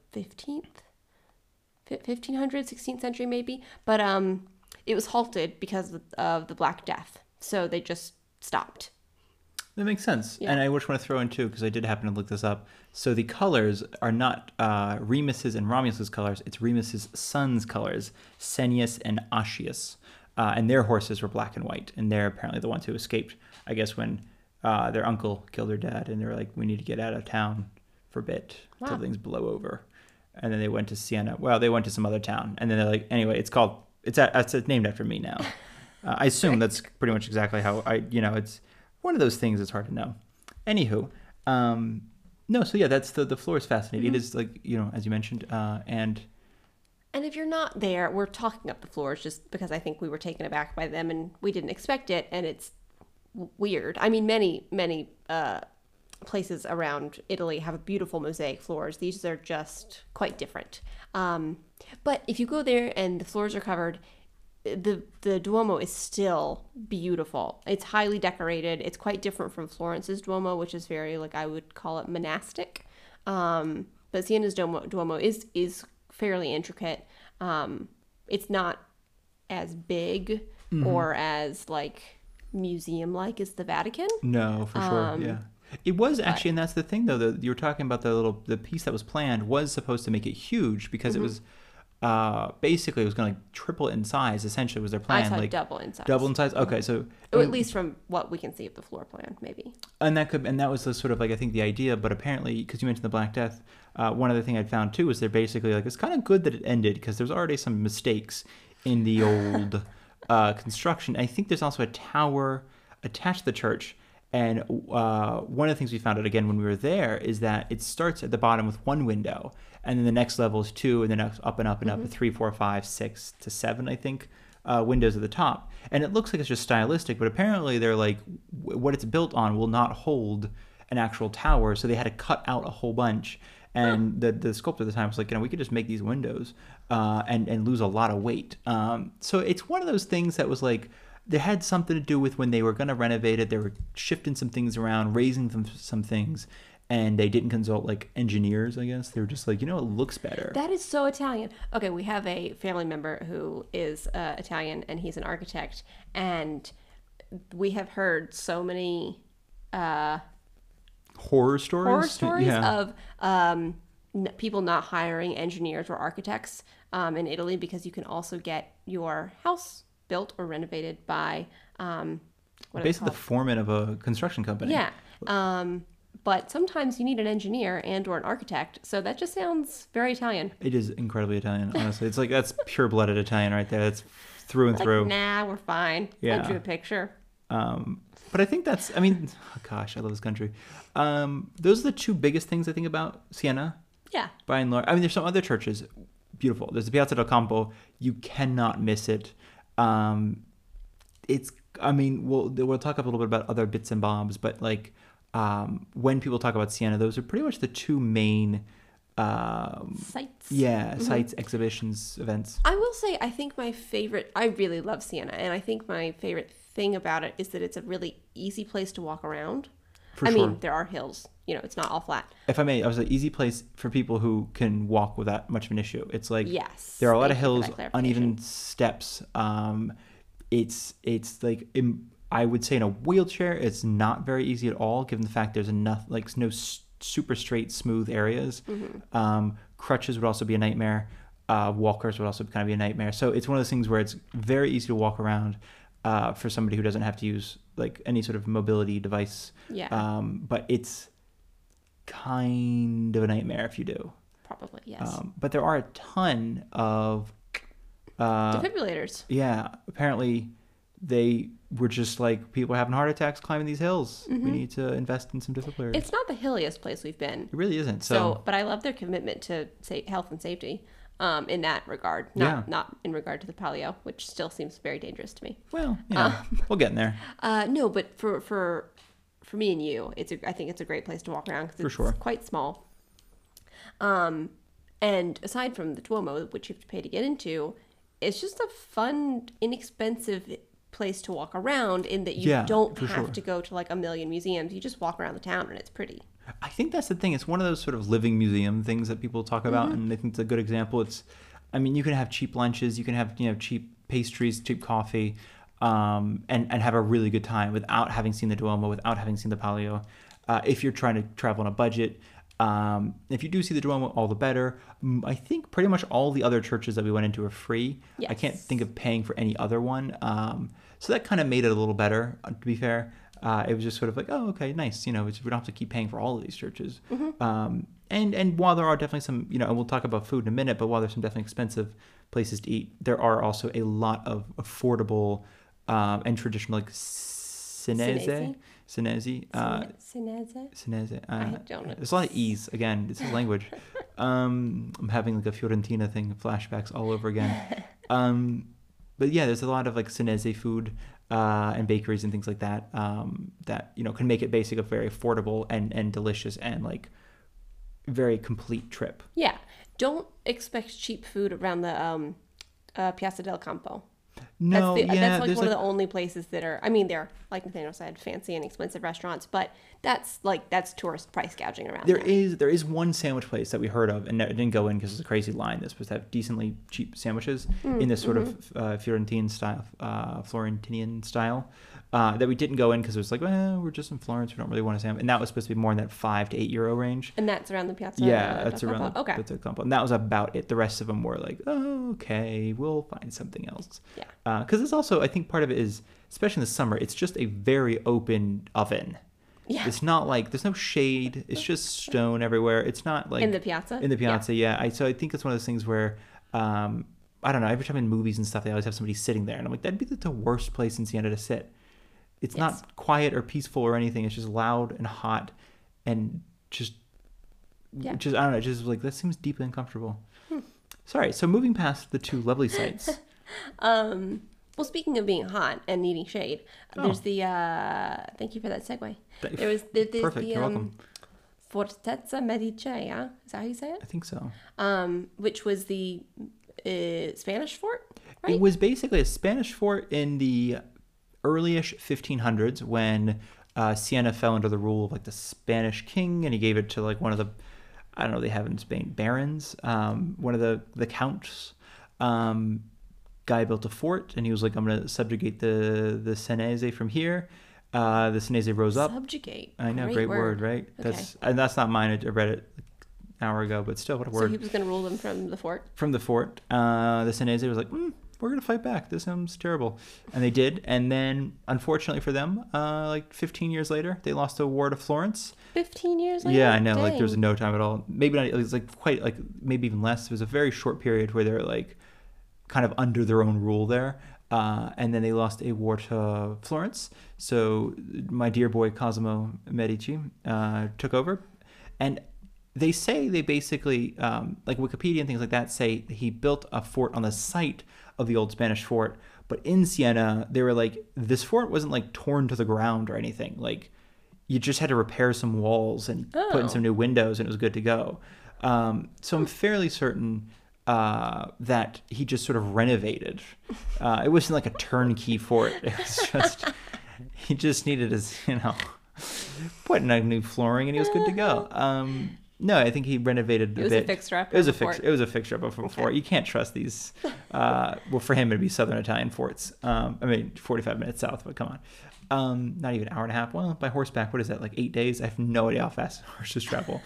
16th century maybe. But it was halted because of the Black Death. So they just stopped. That makes sense. Yeah. And I just want to throw in too, because I did happen to look this up. So the colors are not Remus's and Romulus's colors. It's Remus's sons' colors, Senius and Ascius. And their horses were black and white. And they're apparently the ones who escaped, I guess, when their uncle killed their dad. And they were like, we need to get out of town for a bit till things blow over. And then they went to Siena. Well, they went to some other town. And then they're like, anyway, it's named after me now. I assume that's pretty much exactly how it's one of those things that's hard to know. Anywho, no, so yeah, that's the floor is fascinating. Mm-hmm. It is like, as you mentioned, and if you're not there, we're talking up the floors just because I think we were taken aback by them and we didn't expect it, and it's weird. I mean, many places around Italy have beautiful mosaic floors. These are just quite different. But if you go there and the floors are covered, the Duomo is still beautiful. It's highly decorated. It's quite different from Florence's Duomo, which is very, like, I would call it monastic. But Siena's Duomo is fairly intricate. It's not as big or as, like, museum-like as the Vatican. No, for sure. Yeah. It was actually, and that's the thing though, you were talking about the piece that was planned was supposed to make it huge because it was basically it was going to triple in size. Essentially, was their plan. I saw like double in size. Double in size. Okay, so or at least from what we can see of the floor plan, maybe. And that was the sort of like I think the idea, but apparently because you mentioned the Black Death, one other thing I'd found too is they're basically like it's kind of good that it ended because there's already some mistakes in the old construction. I think there's also a tower attached to the church. And one of the things we found out again when we were there is that it starts at the bottom with one window, and then the next level is two, and then up and up and up, 3, 4, 5, 6 to 7, I think, windows at the top. And it looks like it's just stylistic, but apparently they're like, what it's built on will not hold an actual tower, so they had to cut out a whole bunch. And the sculptor at the time was like, we could just make these windows and lose a lot of weight. So it's one of those things that was like, they had something to do with when they were going to renovate it. They were shifting some things around, raising some things, and they didn't consult like engineers, I guess. They were just like, it looks better. That is so Italian. Okay, we have a family member who is Italian, and he's an architect, and we have heard so many horror stories of people not hiring engineers or architects in Italy because you can also get your house built or renovated by basically the foreman of a construction company. Yeah. But sometimes you need an engineer and or an architect. So that just sounds very Italian. It is incredibly Italian, honestly. It's like that's pure-blooded Italian right there. That's through and through. Nah, we're fine. Yeah. I drew a picture. But I think that's, I love this country. Those are the two biggest things I think about Siena. Yeah. By and large. There's some other churches. Beautiful. There's the Piazza del Campo. You cannot miss it. We'll talk a little bit about other bits and bobs, but like when people talk about Siena, those are pretty much the two main sites. Yeah, sites, exhibitions, events. I will say, I really love Siena, and I think my favorite thing about it is that it's a really easy place to walk around. For sure. There are hills. It's not all flat. If I may, it was an easy place for people who can walk without much of an issue. It's like yes, there are a lot of hills, uneven steps. It's like I would say in a wheelchair, it's not very easy at all, given the fact there's enough no super straight, smooth areas. Crutches would also be a nightmare. Walkers would also kind of be a nightmare. So it's one of those things where it's very easy to walk around for somebody who doesn't have to use like any sort of mobility device. Yeah. But it's kind of a nightmare if you do. Probably, yes. But there are a ton of defibrillators. Yeah. Apparently they were just like, people are having heart attacks climbing these hills. We need to invest in some defibrillators. It's not the hilliest place we've been. It really isn't. But I love their commitment to health and safety in that regard. Not in regard to the palio, which still seems very dangerous to me. Well, we'll get in there. No, but for me and you, I think it's a great place to walk around because it's quite small. And aside from the Duomo, which you have to pay to get into, it's just a fun, inexpensive place to walk around in that you don't have to go to like a million museums. You just walk around the town and it's pretty. I think that's the thing. It's one of those sort of living museum things that people talk about, and I think it's a good example. You can have cheap lunches, you can have cheap pastries, cheap coffee, and have a really good time without having seen the Duomo, without having seen the Palio. If you're trying to travel on a budget, if you do see the Duomo, all the better. I think pretty much all the other churches that we went into are free. Yes. I can't think of paying for any other one. So that kind of made it a little better, to be fair. It was just sort of like, oh, okay, nice. We don't have to keep paying for all of these churches. And while there are definitely some, and we'll talk about food in a minute, but while there's some definitely expensive places to eat, there are also a lot of affordable and traditional, like Senese. I don't know. There's a lot of E's. Again, this is language. I'm having like a Fiorentina thing, flashbacks all over again. But yeah, there's a lot of like Senese food and bakeries and things like that that can make it basically a very affordable and delicious and like very complete trip. Yeah, don't expect cheap food around the Piazza del Campo. No, that's like one of the only places that are. They're like Nathaniel said, fancy and expensive restaurants, but that's tourist price gouging around. There is one sandwich place that we heard of, and it didn't go in because it's a crazy line. That's supposed to have decently cheap sandwiches in this sort of Florentinian style. that we didn't go in because it was like, well, we're just in Florence. We don't really want to see them. And that was supposed to be more in that €5 to €8 range. And that's around the Piazza. Yeah, that's del around Campo. Okay. Piazza del Campo. And that was about it. The rest of them were like, oh, okay, we'll find something else. Yeah. Because it's also, I think part of it is, especially in the summer, it's just a very open oven. Yeah. It's not like there's no shade. It's just stone everywhere. It's not like In the Piazza? In the Piazza, yeah. So I think it's one of those things where I don't know. Every time in movies and stuff, they always have somebody sitting there, and I'm like, that'd be the worst place in Siena to sit. It's not quiet or peaceful or anything. It's just loud and hot, and just I don't know. Just like that seems deeply uncomfortable. Sorry. So moving past the two lovely sites. Well, speaking of being hot and needing shade, there's the thank you for that segue. There's Perfect. the You're welcome. Fortezza Medicea. Is that how you say it? I think so. Which was the Spanish fort, right? It was basically a Spanish fort in the early-ish 1500s when Siena fell under the rule of like the Spanish king, and he gave it to like one of the, I don't know, they have in Spain barons, one of the counts. Guy built a fort, and he was like, I'm going to subjugate the Senese from here. The Senese rose up. Subjugate. I know, great word, right? Okay. That's not mine. I read it an hour ago, but still, what a word. So he was going to rule them from the fort? From the fort. The Senese was like, we're going to fight back. This sounds terrible. And they did. And then, unfortunately for them, like 15 years later, they lost a war to Florence. 15 years later? Yeah, I know. Dang. Like, there was no time at all. Maybe not. It was like quite, like, maybe even less. It was a very short period where they were like kind of under their own rule there. And then they lost a war to Florence. So my dear boy Cosimo Medici took over. And they say they basically, like Wikipedia and things like that, say he built a fort on the site of the old Spanish fort. But in Siena, they were like, this fort wasn't like torn to the ground or anything. Like, you just had to repair some walls and put in some new windows, and it was good to go. So I'm fairly certain that he just sort of renovated. It wasn't like a turnkey fort. It was just, he just needed his, put in a new flooring, and he was good to go. No, I think he renovated a bit. It was a fixer-upper. It was a fixer-upper from a fort. You can't trust these. Well, for him, it'd be Southern Italian forts. 45 minutes south, but come on. Not even an hour and a half. Well, by horseback, what is that, like 8 days? I have no idea how fast horses travel.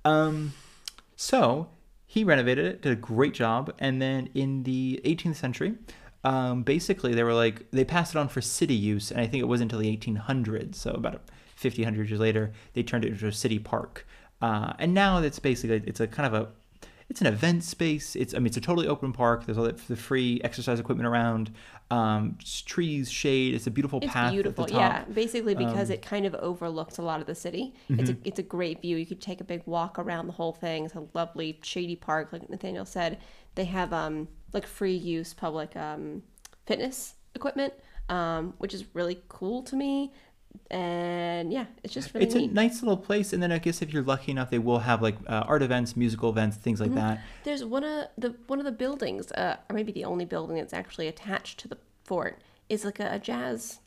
So he renovated it, did a great job. And then in the 18th century, basically they passed it on for city use. And I think it wasn't until the 1800s, so about 100 years later, they turned it into a city park. And now it's basically, it's an event space. It's a totally open park. There's all the free exercise equipment around, trees, shade. It's a beautiful path. It's beautiful, at the top. yeah. Basically, because it kind of overlooks a lot of the city. Mm-hmm. It's a great view. You could take a big walk around the whole thing. It's a lovely shady park, like Nathaniel said. They have like free use public fitness equipment, which is really cool to me. And yeah, it's just really neat. A nice little place. And then I guess if you're lucky enough, they will have like art events, musical events, things like that. There's one of the buildings, or maybe the only building that's actually attached to the fort, is like a jazz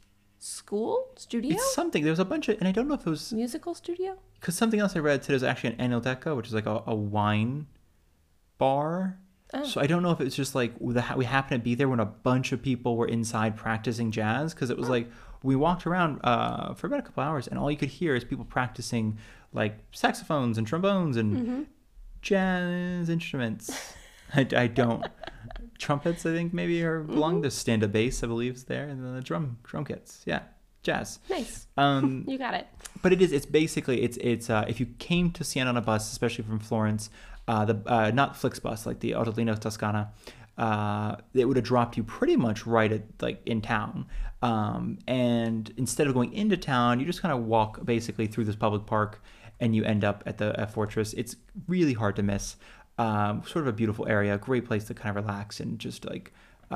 studio. It's something. There's a bunch of, and I don't know if it was musical studio. Because something else I read said there's actually an Enoteca, which is like a wine bar. Oh. So I don't know if it's just like we happened to be there when a bunch of people were inside practicing jazz, because it was like we walked around for about a couple hours, and all you could hear is people practicing like saxophones and trombones and jazz instruments. I don't. Trumpets, I think, maybe belong to stand-up bass, I believe, is there, and then the drum kits. Yeah, jazz. Nice. You got it. But it's basically if you came to Siena on a bus, especially from Florence, not Flixbus, like the Autolinea Toscana, it would have dropped you pretty much right at like in town. And instead of going into town, you just kind of walk basically through this public park, and you end up at the fortress. It's really hard to miss. Sort of a beautiful area, great place to kind of relax and just like,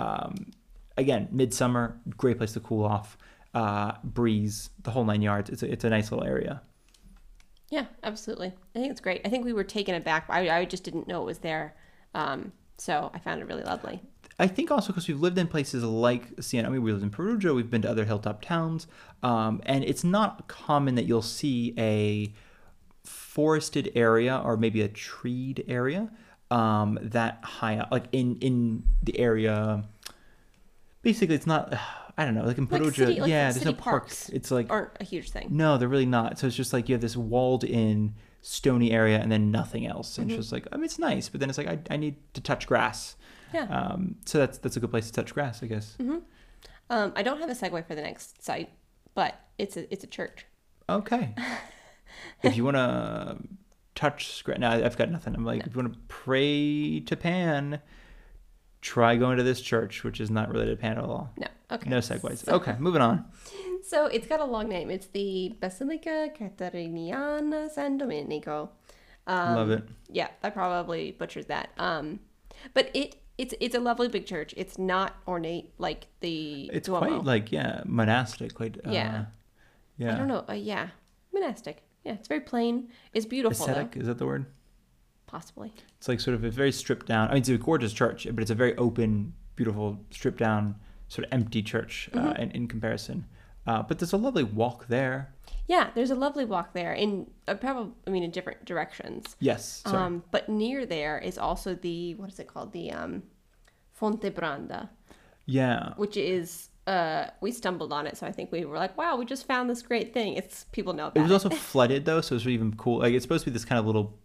again, midsummer, great place to cool off, breeze, the whole 9 yards. It's a nice little area. Yeah, absolutely. I think it's great. I think we were taken aback. I just didn't know it was there. So I found it really lovely. I think also because we've lived in places like Siena. I mean, we lived in Perugia. We've been to other hilltop towns. And it's not common that you'll see a forested area or maybe a treed area that high up. Like in the area, basically it's not... I don't know, like in Like Perugia, city- like yeah, there's no city parks. parks. It's like Aren't a huge thing. no, they're really not. So it's just like you have this walled in stony area and then nothing else. And it's just like, I mean, it's nice, but then it's like I need to touch grass. Yeah. So that's a good place to touch grass, I guess. I don't have a segue for the next site, but it's a church. Okay. If you want to touch grass, no, I've got nothing. I'm like, if you want to pray to Pan, try going to this church, which is not related to Pan at all. No. Okay. No segues. Okay, moving on. So it's got a long name. It's the Basilica Catariniana San Domenico. Love it. Yeah, I probably butchered that. But it's a lovely big church. It's not ornate like the It's Duomo. quite like, monastic. Quite, Yeah. Yeah. I don't know. Yeah, monastic. Yeah, it's very plain. It's beautiful Ascetic, though. is that the word? Possibly. It's like sort of a very stripped down. I mean, it's a gorgeous church, but it's a very open, beautiful, stripped down, sort of empty church in comparison. But there's a lovely walk there. Yeah, there's a lovely walk there in in different directions. Yes. Sorry. But near there is also the what is it called? The Fonte Branda, Yeah. which is we stumbled on it, so I think we were like, wow, we just found this great thing. It's people know about It was also flooded though, so it was even cool. Like it's supposed to be this kind of little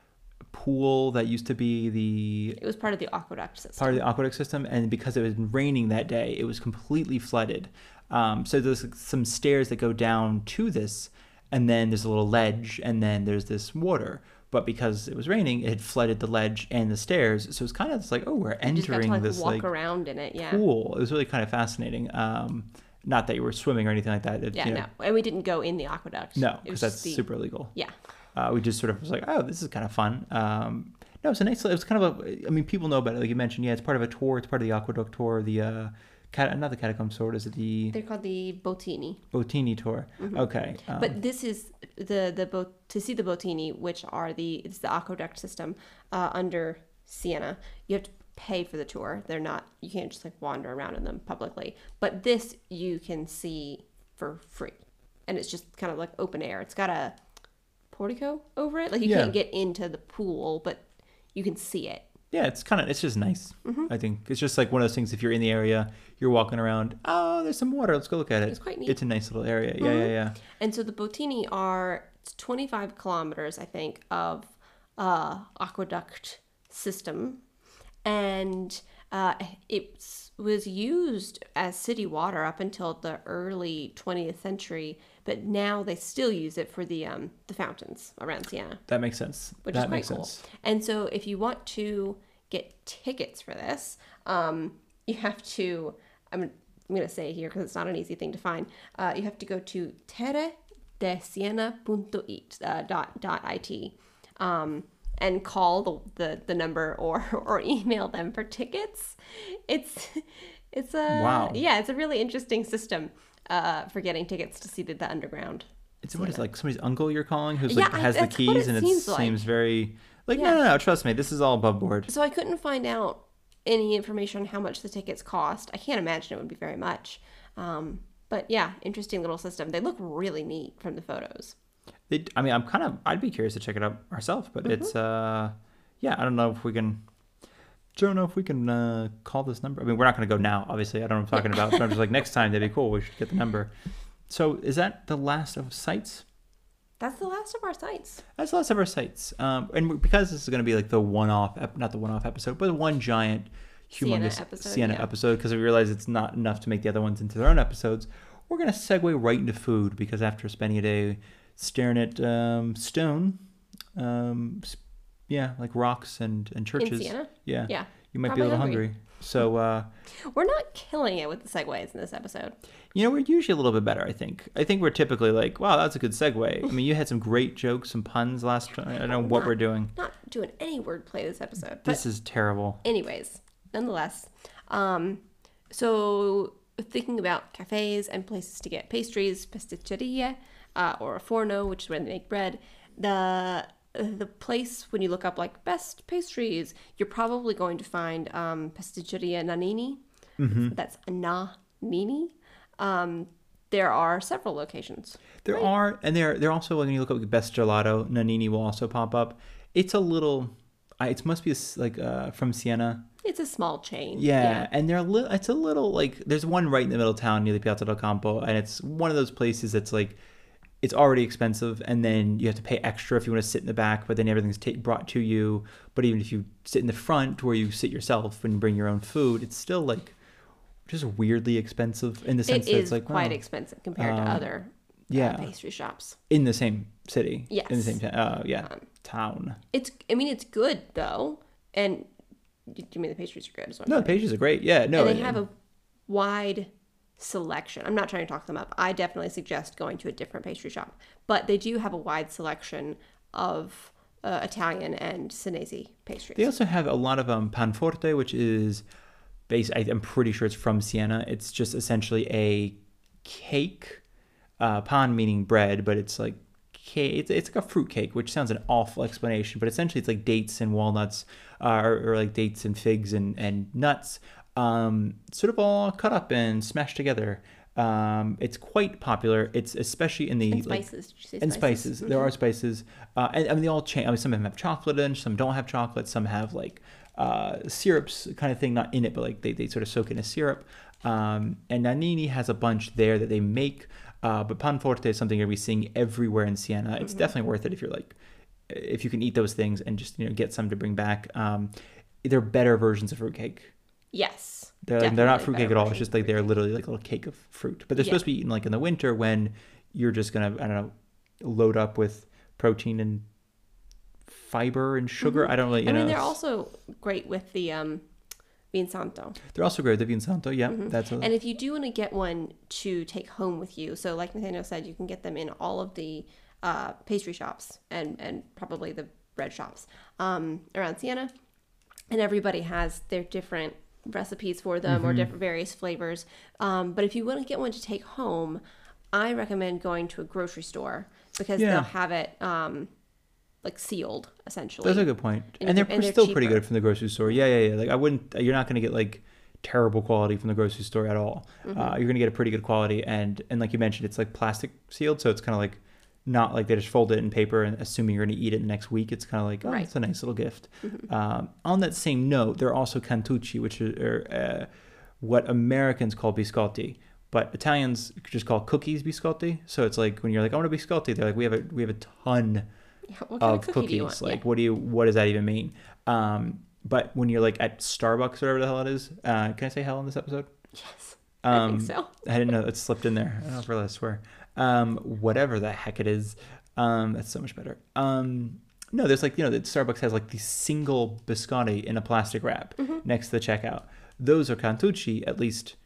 pool that used to be It was part of the aqueduct system. part of the aqueduct system, and because it was raining that day, it was completely flooded. So there's some stairs that go down to this, and then there's a little ledge, and then there's this water. But because it was raining, it had flooded the ledge and the stairs, so it's kind of like, oh, we're You just got entering to this walk like around in it. Yeah. pool. It was really kind of fascinating. Not that you were swimming or anything like that. Yeah. No, and we didn't go in the aqueduct. No, It because was that's just the- super illegal. Yeah. We just sort of was like, oh, this is kind of fun. No, it's a nice. It was kind of a. I mean, people know about it. Like you mentioned, yeah, it's part of a tour. It's part of the aqueduct tour. The not the catacomb tour. Is it the They're called the Botini. Botini tour? Okay. But this is to see the Botini, which are it's the aqueduct system under Siena. You have to pay for the tour. You can't just like wander around in them publicly. But this you can see for free, and it's just kind of like open air. It's got a portico over it. Like you can't get into the pool, but you can see it. Yeah, it's just nice. I think it's just like one of those things. If you're in the area, you're walking around. Oh, there's some water. Let's go look at it. It's quite neat. It's a nice little area. Yeah. And so the Botini are 25 kilometers, I think, of aqueduct system. And it was used as city water up until the early 20th century. But now they still use it for the fountains around Siena. That makes sense. Which that is makes quite cool. sense. And so if you want to get tickets for this, you have to, I'm going to say it here because it's not an easy thing to find. You have to go to terredesiena.it and call the number or email them for tickets. It's a Wow. Yeah, it's a really interesting system for getting tickets to see the underground. It's what is it, like somebody's uncle you're calling who's Yeah, like has the that's what keys, it and it seems like. seems very like Yeah. no, trust me, this is all above board. So I couldn't find out any information on how much the tickets cost. I can't imagine it would be very much. But yeah, interesting little system. They look really neat from the photos. I mean, I'd be curious to check it out ourselves, but it's I don't know if we can call this number. I mean, we're not going to go now, obviously. I don't know what I'm talking about, but I'm just like, next time that'd be cool. We should get the number. So is that the last of sites? That's the last of our sites. That's the last of our sites. And because this is going to be like the one-off, not the one-off episode, but one giant, humongous Siena episode, because we realize it's not enough to make the other ones into their own episodes, we're going to segue right into food, because after spending a day staring at stone, like rocks and churches. In Siena? Yeah. Yeah. You might be a little hungry. So we're not killing it with the segues in this episode. we're usually a little bit better, I think. I think we're typically like, wow, that's a good segue. I mean, you had some great jokes, some puns last time. I don't know what we're doing. Not doing any wordplay this episode. But This is terrible. anyways, nonetheless. So thinking about cafes and places to get pastries, pasticceria, or a forno, which is where they make bread, the place, when you look up like best pastries, you're probably going to find Pasticceria Nannini. That's Nannini. There are several locations. There are, and they're also, when you look up the best gelato, Nannini will also pop up. It's a little, it must be like from Siena. It's a small chain. Yeah, and they're it's a little like there's one right in the middle of town near the Piazza del Campo, and it's one of those places that's like it's already expensive, and then you have to pay extra if you want to sit in the back, but then everything's brought to you. But even if you sit in the front where you sit yourself and bring your own food, it's still like just weirdly expensive in the sense It that is it's like quite wow, expensive compared to other pastry shops. in the same city. Yes. In the same town. I mean, it's good though, and you mean the pastries are good as well? No, the pastries are great. Yeah, no, And they have a wide selection. I'm not trying to talk them up. I definitely suggest going to a different pastry shop, but they do have a wide selection of Italian and Senesi pastries. They also have a lot of panforte, which is I'm pretty sure it's from Siena. It's just essentially a cake, pan meaning bread, but it's like cake. It's like a fruit cake, which sounds an awful explanation, but essentially it's like dates and walnuts, or like dates and figs and nuts, sort of all cut up and smashed together. It's quite popular. It's especially in the and spices. Did you say and spices? spices. There are spices, and I mean they all change. I mean, some of them have chocolate in, some don't have chocolate, some have like syrups kind of thing, not in it, but like they sort of soak in a syrup. And Nannini has a bunch there that they make. But panforte is something you're gonna be seeing everywhere in Siena. It's definitely worth it if you can eat those things and just get some to bring back. They're better versions of fruitcake. Yes. They're not fruitcake at all. It's just like they're literally like a little cake of fruit. But they're supposed to be eaten like in the winter when you're just gonna load up with protein and fiber and sugar. I don't really. I mean, they're also great with the Vin Santo. They're also great with the Vin Santo. Yeah, And if you do want to get one to take home with you, so like Nathaniel said, you can get them in all of the pastry shops and probably the bread shops around Siena, and everybody has their different recipes for them or different various flavors. But if you want to get one to take home, I recommend going to a grocery store because they'll have it like sealed essentially. That's a good point. And they're still pretty good from the grocery store. Yeah. Like you're not going to get like terrible quality from the grocery store at all. You're going to get a pretty good quality. And like you mentioned, it's like plastic sealed. So it's kind of like not like they just fold it in paper and assuming you're going to eat it next week. It's kind of like, it's a nice little gift. On that same note, there are also cantucci, which are what Americans call biscotti. But Italians just call cookies biscotti. So it's like when you're like, I want a biscotti, they're like, we have a ton what kind of cookies. Like, what does that even mean? But when you're like at Starbucks or whatever the hell it is, can I say hell in this episode? Yes, I think so. I didn't know it slipped in there. I don't know if I swear. Whatever the heck it is, that's so much better. No, there's like, that Starbucks has like the single biscotti in a plastic wrap next to the checkout. Those are cantucci, at least,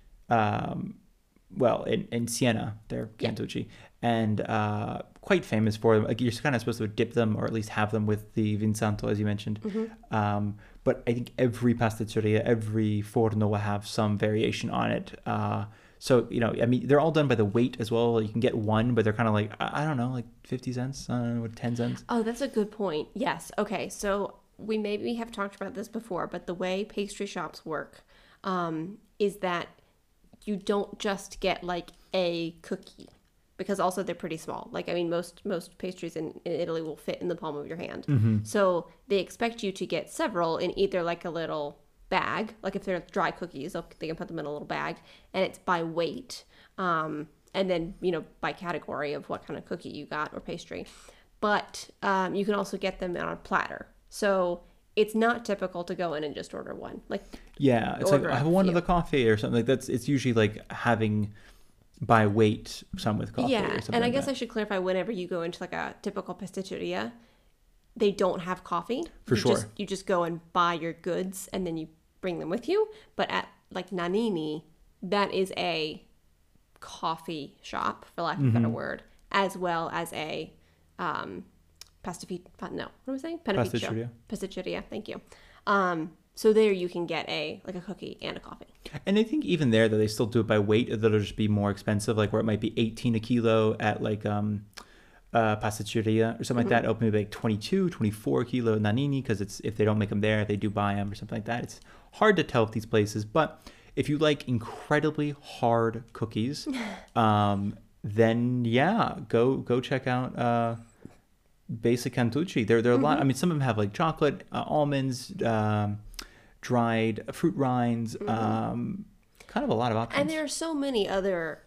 well, in Siena, they're cantucci, and quite famous for them. Like, you're kind of supposed to dip them or at least have them with the Vin Santo, as you mentioned. But I think every pasticceria, every forno will have some variation on it. So, I mean, they're all done by the weight as well. You can get one, but they're kind of like, I don't know, like 50 cents, 10 cents. Oh, that's a good point. Yes. Okay. So we maybe have talked about this before, but the way pastry shops work is that you don't just get like a cookie, because also they're pretty small. Like, I mean, most pastries in Italy will fit in the palm of your hand. So they expect you to get several in either like a little bag, like if they're dry cookies, they can put them in a little bag, and it's by weight, and then by category of what kind of cookie you got or pastry. But you can also get them on a platter, so it's not typical to go in and just order one. Like, it's like, I have one of the coffee or something like that's. It's usually like having by weight some with coffee. Yeah, and I guess I should clarify, whenever you go into like a typical pasticceria, they don't have coffee. For sure. You just go and buy your goods and then you bring them with you. But at like Nannini, that is a coffee shop, for lack of a better word, as well as a pasticceria. Thank you. So there you can get a cookie and a coffee. And I think even there, though, they still do it by weight. That'll just be more expensive, like where it might be 18 a kilo at like pasticceria or something like that. It'll maybe like 22, 24 kilo at Nannini, because if they don't make them there, they do buy them or something like that. It's hard to tell with these places, but if you like incredibly hard cookies, then go check out Basic Cantucci. They're a lot. I mean, some of them have like chocolate, almonds, dried fruit rinds, kind of a lot of options. And there are so many other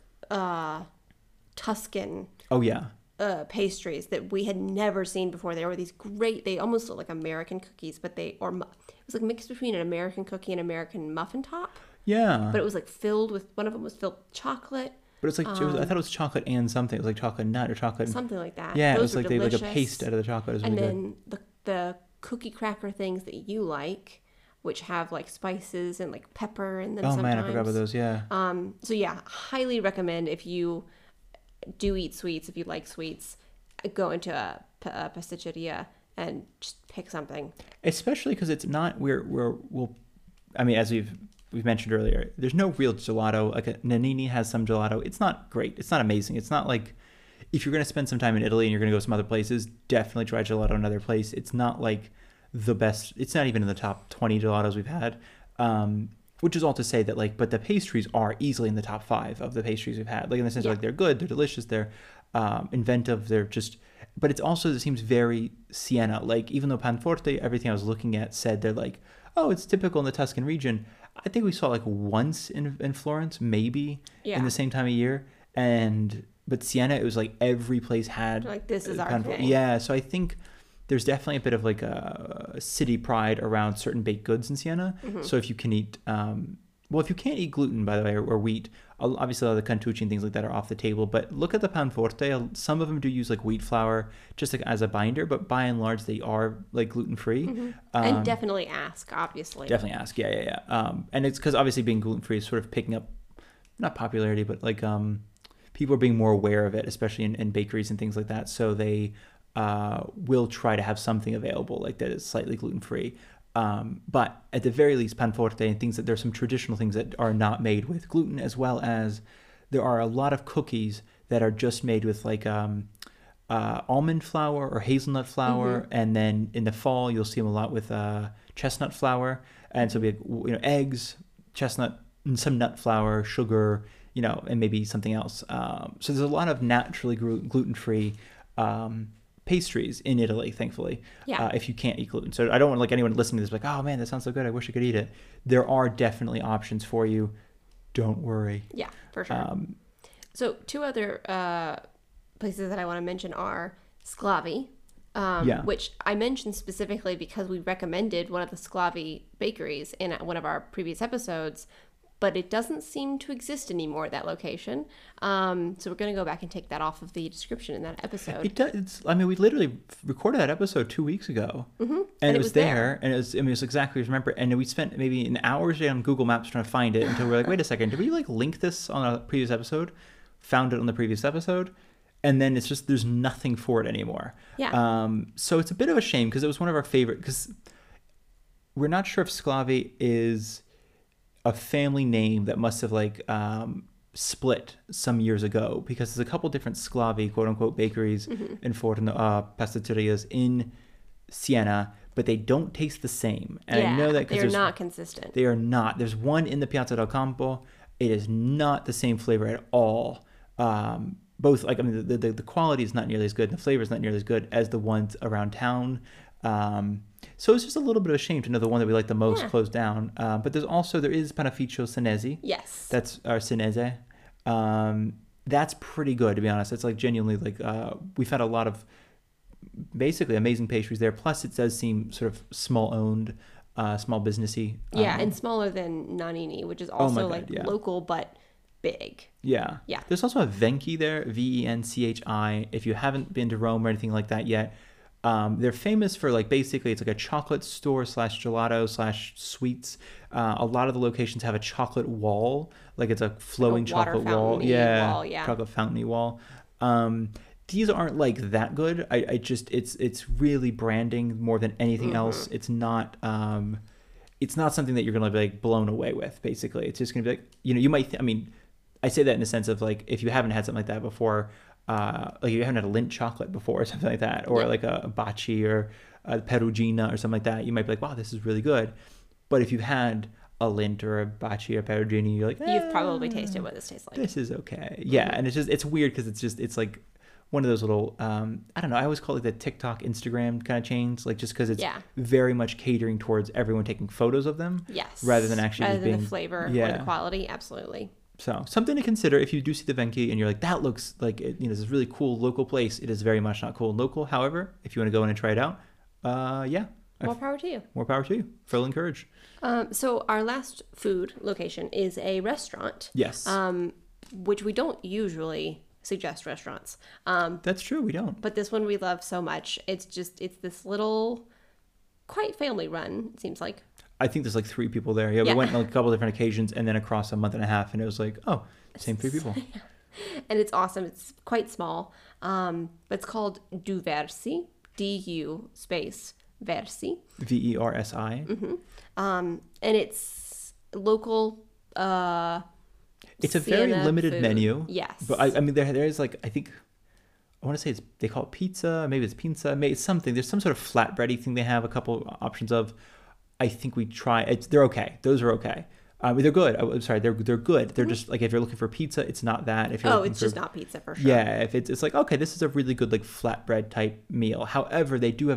Tuscan Oh yeah. pastries that we had never seen before. There were these great, they almost look like American cookies, but it was like mixed between an American cookie and American muffin top. Yeah. But it was like filled with, one of them was filled with chocolate. But it's like I thought it was chocolate and something. It was like chocolate nut or chocolate. Something like that. Yeah, Those it was like were like a delicious. paste out of the chocolate. It was And really good. then the cookie cracker things that you like, which have like spices and like pepper in them Oh sometimes. man, I forgot about those. Yeah. So yeah, highly recommend if you do eat sweets, if you like sweets, go into a pasticceria and just pick something. Especially because it's not we'll. I mean, as we've mentioned earlier, there's no real gelato. Like Nanini has some gelato. It's not great. It's not amazing. It's not like if you're going to spend some time in Italy and you're going to go some other places, definitely try gelato in another place. It's not like the best. It's not even in the top 20 gelatos we've had. Which is all to say that like, but the pastries are easily in the top 5 of the pastries we've had. Like in the sense of like they're good, they're delicious, they're inventive, they're just. But it's also, it seems very Siena. Like even though Panforte, everything I was looking at said they're like, oh, it's typical in the Tuscan region. I think we saw like once in Florence, maybe in the same time of year. But Siena, it was like every place had Like, this is our thing. Yeah, so I think there's definitely a bit of like a city pride around certain baked goods in Siena. So if you can eat, if you can't eat gluten, by the way, or wheat, obviously all the cantucci and things like that are off the table. But look at the panforte. Some of them do use like wheat flour just like as a binder, but by and large they are like gluten free. And definitely ask, obviously. Definitely ask, yeah. And it's because obviously being gluten free is sort of picking up, not popularity, but like people are being more aware of it, especially in bakeries and things like that. So they will try to have something available like that is slightly gluten-free. But at the very least, panforte and things that there's some traditional things that are not made with gluten, as well as there are a lot of cookies that are just made with like almond flour or hazelnut flour, and then in the fall you'll see them a lot with chestnut flour, and so it'll be like, eggs, chestnut, and some nut flour, sugar, and maybe something else. So there's a lot of naturally gluten-free pastries in Italy, thankfully. If you can't eat gluten. So I don't want like anyone listening to this like, oh man, that sounds so good, I wish I could eat it. There are definitely options for you. Don't worry. Yeah, for sure. So 2 other places that I want to mention are Sclavi, which I mentioned specifically because we recommended one of the Sclavi bakeries in one of our previous episodes, but it doesn't seem to exist anymore at that location. So we're going to go back and take that off of the description in that episode. It does. I mean, we literally recorded that episode 2 weeks ago, and it was there, and it was exactly remember. And we spent maybe an hour today on Google Maps trying to find it until we're like, wait a second, did we like link this on a previous episode? Found it on the previous episode, and then it's just there's nothing for it anymore. Yeah. So it's a bit of a shame because it was one of our favorite. Because we're not sure if Sclavi is a family name that must have like split some years ago, because there's a couple different Sclavi quote unquote bakeries and pasticcerias in Siena, but they don't taste the same. And I know that because they're not consistent. They are not. There's one in the Piazza del Campo. It is not the same flavor at all. Both like the quality is not nearly as good, and the flavor is not nearly as good as the ones around town. So it's just a little bit of a shame to know the one that we like the most closed down. But there is Panificio Senesi. Yes. That's our Senese. That's pretty good, to be honest. It's like genuinely like we've had a lot of basically amazing pastries there. Plus it does seem sort of small owned, small businessy. And smaller than Nanini, which is also local but big. Yeah. There's also a Venchi there, Venchi. If you haven't been to Rome or anything like that yet, they're famous for like basically it's like a chocolate store / gelato / sweets. A lot of the locations have a chocolate wall, like it's a flowing like a chocolate wall. Wall, Chocolate fountainy wall. These aren't like that good. I just it's really branding more than anything else. It's not something that you're gonna be like blown away with. Basically, it's just gonna be like you might. I say that in the sense of like if you haven't had something like that before. Like you haven't had a Lindt chocolate before or something like that, or like a Baci or a Perugina or something like that, you might be like, wow, this is really good. But if you've had a Lindt or a Baci or Perugini, you're like, you've probably tasted what this tastes like. This is okay. Yeah, and it's weird because it's like one of those little, I don't know, I always call it the TikTok, Instagram kind of chains, like just because it's Yeah. very much catering towards everyone taking photos of them. Yes. Rather than actually rather just than being the flavor or yeah. the quality. Absolutely. So something to consider if you do see the Venki and you're like, that looks like this is really cool local place. It is very much not cool and local. However, if you want to go in and try it out, yeah, More power to you. more power to you. Full encourage. So our last food location is a restaurant. Yes, Which we don't usually suggest restaurants. that's true. We don't. But this one we love so much. It's this little, quite family run, it seems like. I think there's like 3 people there. Yeah, we Yeah. went on a couple different occasions and then across a month and a half, and it was like, oh, same 3 people. And it's awesome. It's quite small. But it's called Du Versi. D-U space Versi. Versi. And it's local It's a very Siena limited food. menu. Yes. But I mean, there is like, I think, I want to say they call it pizza. Maybe it's pizza. Maybe it's something. There's some sort of flatbready thing they have a couple options of. I think we try. They're okay. Those are okay. They're good. I'm sorry. They're good. They're just like if you're looking for pizza, it's not that. If you're looking it's for, just not pizza for sure. yeah. If it's like okay, this is a really good like flatbread type meal. However, they do have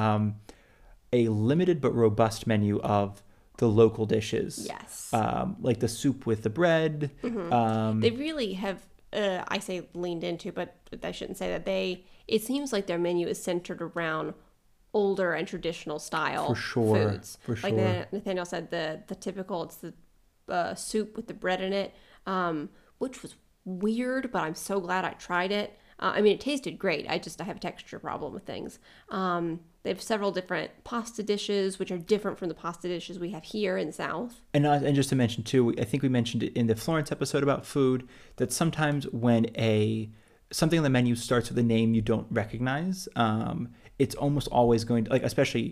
a limited but robust menu of the local dishes. Yes. Like the soup with the bread. They really have, I say leaned into, but I shouldn't say that. It seems like their menu is centered around older and traditional style For sure, foods. for Like sure. Nathaniel said, the typical, it's the soup with the bread in it, which was weird, but I'm so glad I tried it. I mean, it tasted great. I have a texture problem with things. They have several different pasta dishes, which are different from the pasta dishes we have here in the South. And just to mention too, I think we mentioned it in the Florence episode about food that sometimes when something on the menu starts with a name you don't recognize, it's almost always going to like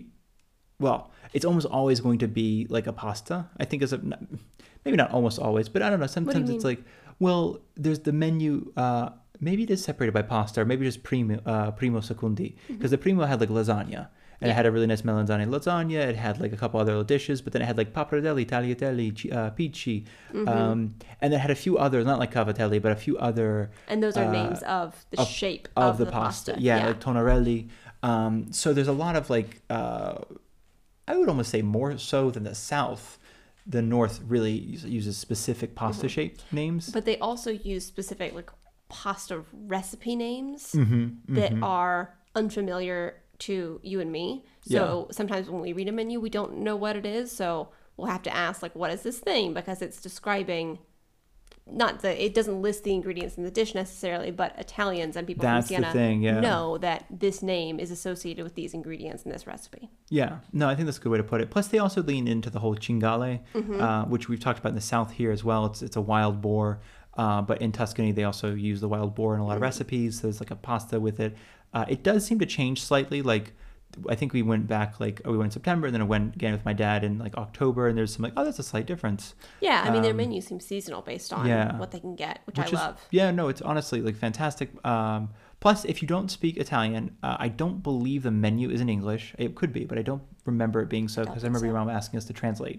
it's almost always going to be like a pasta. I think maybe not almost always, but I don't know. Sometimes it's like there's the menu. Maybe it is separated by pasta, or maybe just primo secondi, because the primo had like lasagna, and it had a really nice melanzane lasagna. It had like a couple other dishes, but then it had like pappardelle, tagliatelle, pici, and then it had a few others, not like cavatelli, but a few other. And those are names of the shape of the pasta. Yeah, like tonarelli. So there's a lot of like, I would almost say more so than the South. The North really uses specific pasta shaped names. But they also use specific like pasta recipe names Mm-hmm, that are unfamiliar to you and me. So sometimes when we read a menu, we don't know what it is. So we'll have to ask like, what is this thing? Because it's describing it doesn't list the ingredients in the dish necessarily, but Italians and people That's from Siena the thing, yeah. know that this name is associated with these ingredients in this recipe. Yeah, no, I think that's a good way to put it. Plus, they also lean into the whole cingale, which we've talked about in the South here as well. It's a wild boar, but in Tuscany they also use the wild boar in a lot of recipes. So there's like a pasta with it. It does seem to change slightly. Like I think we went back we went in September, and then I went again with my dad in like October, and there's some like that's a slight difference. Yeah, I mean their menu seems seasonal based on yeah. what they can get, which Which I is, love. Yeah, no, it's honestly like fantastic. Plus, if you don't speak Italian, I don't believe the menu is in English. It could be, but I don't remember it being so because I remember your mom asking us to translate.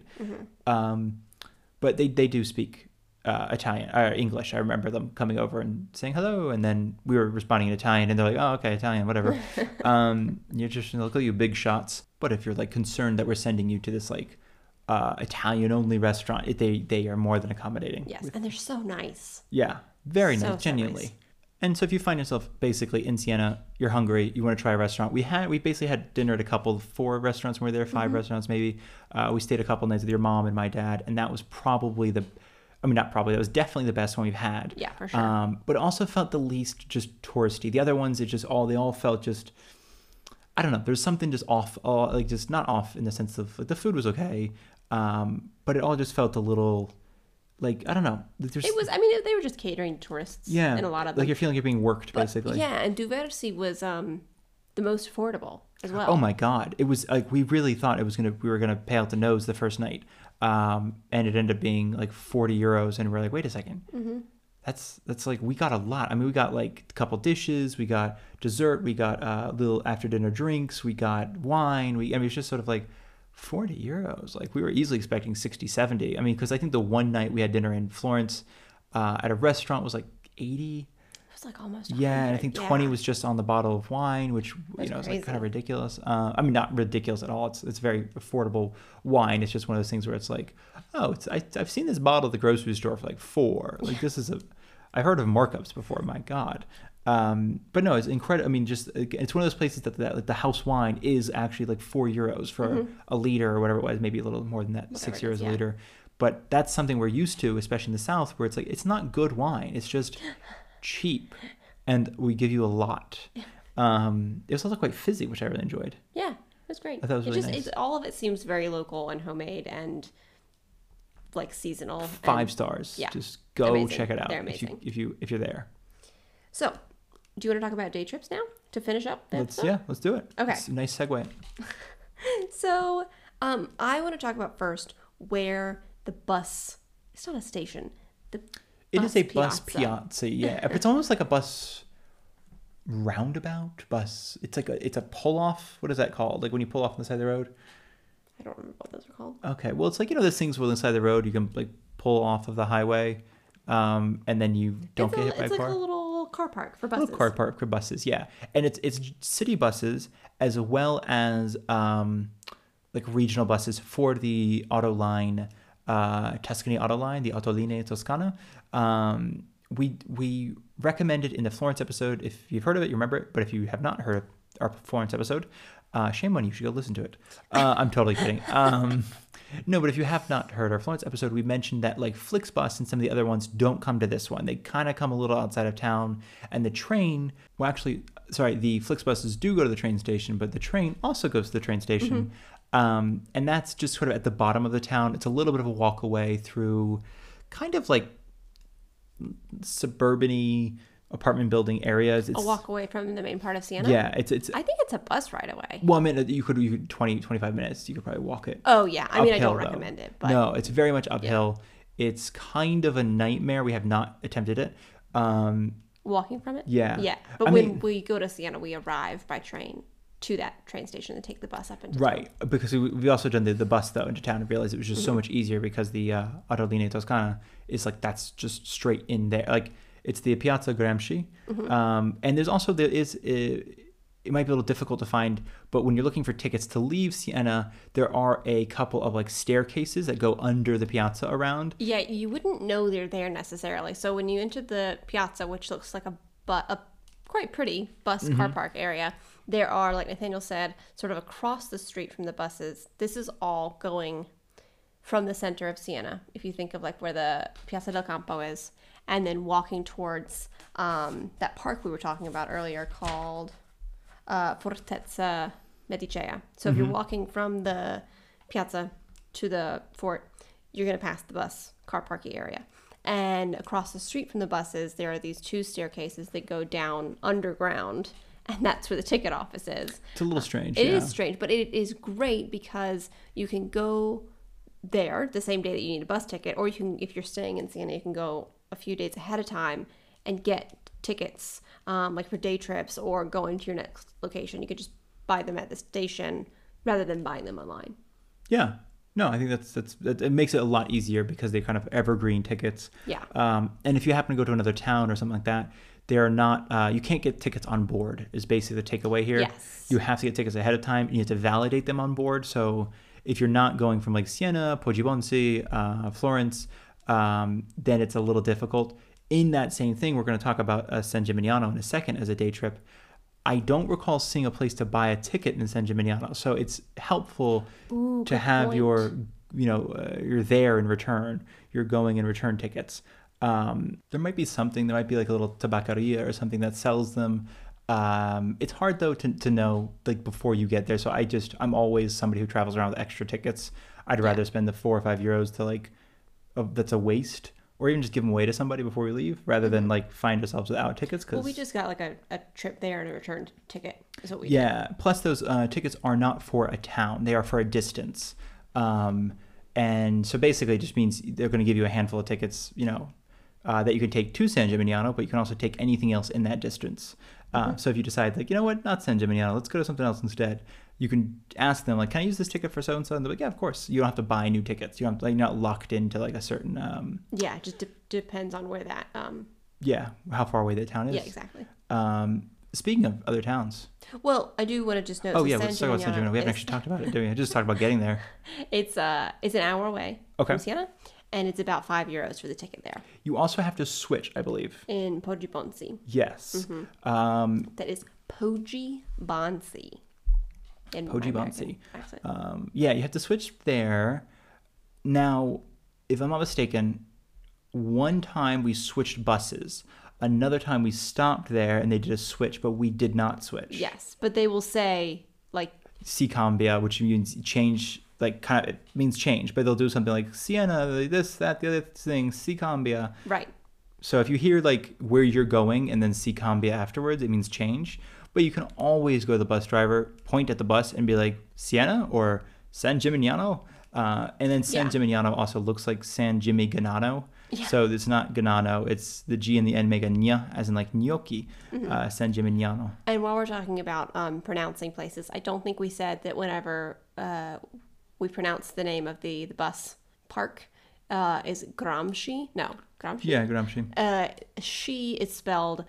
But they do speak Italian or English. I remember them coming over and saying hello, and then we were responding in Italian, and they're like, "Oh, okay, Italian, whatever." You're just look at you big shots. But if you're like concerned that we're sending you to this like Italian only restaurant, they are more than accommodating. Yes, and they're so nice. Yeah, very So nice, genuinely. nice. And so if you find yourself basically in Siena, you're hungry, you want to try a restaurant. We basically had dinner at 4 restaurants when we were there, 5 restaurants maybe. We stayed a couple nights with your mom and my dad, and that was probably that was definitely the best one we've had. Yeah, for sure. But it also felt the least just touristy. The other ones, they all felt just, I don't know, there's something just off, like just not off in the sense of like the food was okay, but it all just felt a little, like, I don't know. It was, I mean, they were just catering to tourists. Yeah. In a lot of them. Like you're feeling you're being worked, But, basically. yeah, and Duversi was the most affordable as well. Oh my God. It was like, we really thought we were going to pay out the nose the first night. And it ended up being like 40 euros. And we're like, wait a second. That's like, we got a lot. I mean, we got like a couple dishes, we got dessert, we got little after dinner drinks, we got wine. It's just sort of like 40 euros. Like we were easily expecting 60, 70. I mean, because I think the one night we had dinner in Florence at a restaurant was like 80. It was like almost Yeah, and I 100. think Yeah. 20 was just on the bottle of wine, which That's is like crazy. kind of ridiculous. I mean, not ridiculous at all. It's very affordable wine. It's just one of those things where it's like, oh, I've seen this bottle at the grocery store for like 4. Like this is I've heard of markups before. My God. But no, it's incredible. I mean, just it's one of those places that like the house wine is actually like €4 for a liter or whatever it was, maybe a little more than that, Whatever it €6 is, a yeah. liter. But that's something we're used to, especially in the South, where it's like it's not good wine. It's just cheap, and we give you a lot. It was also quite fizzy, which I really enjoyed. Yeah, it was great. I thought it was really nice. All of it seems very local and homemade and like seasonal. 5 stars. yeah, Just go amazing. check it out. They're amazing. If you're there. So, do you want to talk about day trips now to finish up? the episode? Let's do it. Okay. It's a nice segue. So, I want to talk about first where the bus. It's not a station. It is a bus piazza. piazza, yeah. It's almost like a bus roundabout bus. It's a pull off. What is that called? Like when you pull off on the side of the road. I don't remember what those are called. Okay, well, it's like those things where on the side of the road you can like pull off of the highway, and then you don't get hit by a It's car. like a little car park for A buses. little car park for buses, yeah, and it's city buses as well as like regional buses for the Autoline, Tuscany Autoline, the Autolinee Toscana. We recommended in the Florence episode. If you've heard of it, you remember it. But if you have not heard of our Florence episode, shame on you. You should go listen to it. I'm totally kidding. No, but if you have not heard our Florence episode, we mentioned that like Flixbus and some of the other ones don't come to this one. They kind of come a little outside of town. And the train, well, actually, sorry, the Flixbuses do go to the train station, but the train also goes to the train station. And that's just sort of at the bottom of the town. It's a little bit of a walk away through kind of like suburban-y apartment building areas. It's A walk away from the main part of Siena. Yeah, it's I think it's a bus ride away. well, I mean, you could 20, 25 minutes. You could probably walk it. Oh yeah, I mean I Uphill, don't though. recommend it, but No, it's very much uphill. It's kind of a nightmare. We have not attempted it. walking from it. Yeah. Yeah, but I when mean- we go to Siena, we arrive by train to that train station and take the bus up into Right, because we've also done the bus though into town and realized it was just so Mm-hmm. much easier because the Autolinee Toscana is like that's just straight in there. Like it's the Piazza Gramsci, Mm-hmm. and there's also it might be a little difficult to find, but when you're looking for tickets to leave Siena, there are a couple of like staircases that go under the piazza around. Yeah, you wouldn't know they're there necessarily. So when you enter the piazza, which looks like a quite pretty bus car park area, there are, like Nathaniel said, sort of across the street from the buses. This is all going from the center of Siena, if you think of like where the Piazza del Campo is, and then walking towards that park we were talking about earlier called Fortezza Medicea. So if you're walking from the piazza to the fort, you're going to pass the bus car parking area. And across the street from the buses, there are these 2 staircases that go down underground, and that's where the ticket office is. It's a little strange. It yeah. is strange, but it is great because you can go there the same day that you need a bus ticket, or you can, if you're staying in Siena, you can go a few days ahead of time and get tickets, like for day trips or going to your next location. You could just buy them at the station rather than buying them online. Yeah. No, I think that it makes it a lot easier because they're kind of evergreen tickets. Yeah. And if you happen to go to another town or something like that, they're not. You can't get tickets on board. Is basically the takeaway here. Yes. You have to get tickets ahead of time, and you have to validate them on board. So if you're not going from like Siena, Poggibonsi, Florence, then it's a little difficult. In that same thing, we're going to talk about San Gimignano in a second as a day trip. I don't recall seeing a place to buy a ticket in San Gimignano, so it's helpful to good have point. your, you're there in return, you're going and return tickets. There might be something, there might be like a little tabaccaria or something that sells them. It's hard though to know like before you get there. So I'm always somebody who travels around with extra tickets. I'd rather spend the €4 or €5 to like, that's a waste. Or even just give them away to somebody before we leave, rather than like find ourselves without tickets. Well, we just got like a trip there and a return ticket is what we Yeah. Plus, those tickets are not for a town; they are for a distance. And so basically, it just means they're going to give you a handful of tickets, that you can take to San Gimignano, but you can also take anything else in that distance. So if you decide, like, you know what, not San Gimignano, let's go to something else instead. You can ask them, like, can I use this ticket for so and so? And they're like, yeah, of course. You don't have to buy new tickets. You don't have to, like, you're not locked into like a certain. Yeah, it just depends on where that Yeah, how far away that town is. Yeah, exactly. Speaking of other towns. Well, I do want to just note. Oh so yeah, let's talk about San Gimignano. We haven't actually talked about it, do we? I just talked about getting there. It's an hour away Okay. from Siena, and it's about €5 for the ticket there You also have to switch, I believe. in Poggibonsi. Yes. That is Poggibonsi. In my Poggibonsi. American accent. Yeah, you have to switch there. Now, if I'm not mistaken, one time we switched buses. Another time we stopped there and they did a switch, but we did not switch. Yes, but they will say like Si cambia, which means change, like kind of, it means change, but they'll do something like Siena, like this, that, the other thing, si cambia. right. So if you hear like where you're going and then si cambia afterwards, it means change. But you can always go to the bus driver, point at the bus and be like Siena or San Gimignano. And then San Yeah. Gimignano also looks like San Gimignano. Yeah. So it's not Ganano, it's the G and the N make a nya, as in like gnocchi, San Gimignano. And while we're talking about pronouncing places, I don't think we said that whenever we pronounce the name of the bus park is Gramsci. No, Gramsci. Yeah, Gramsci. She is spelled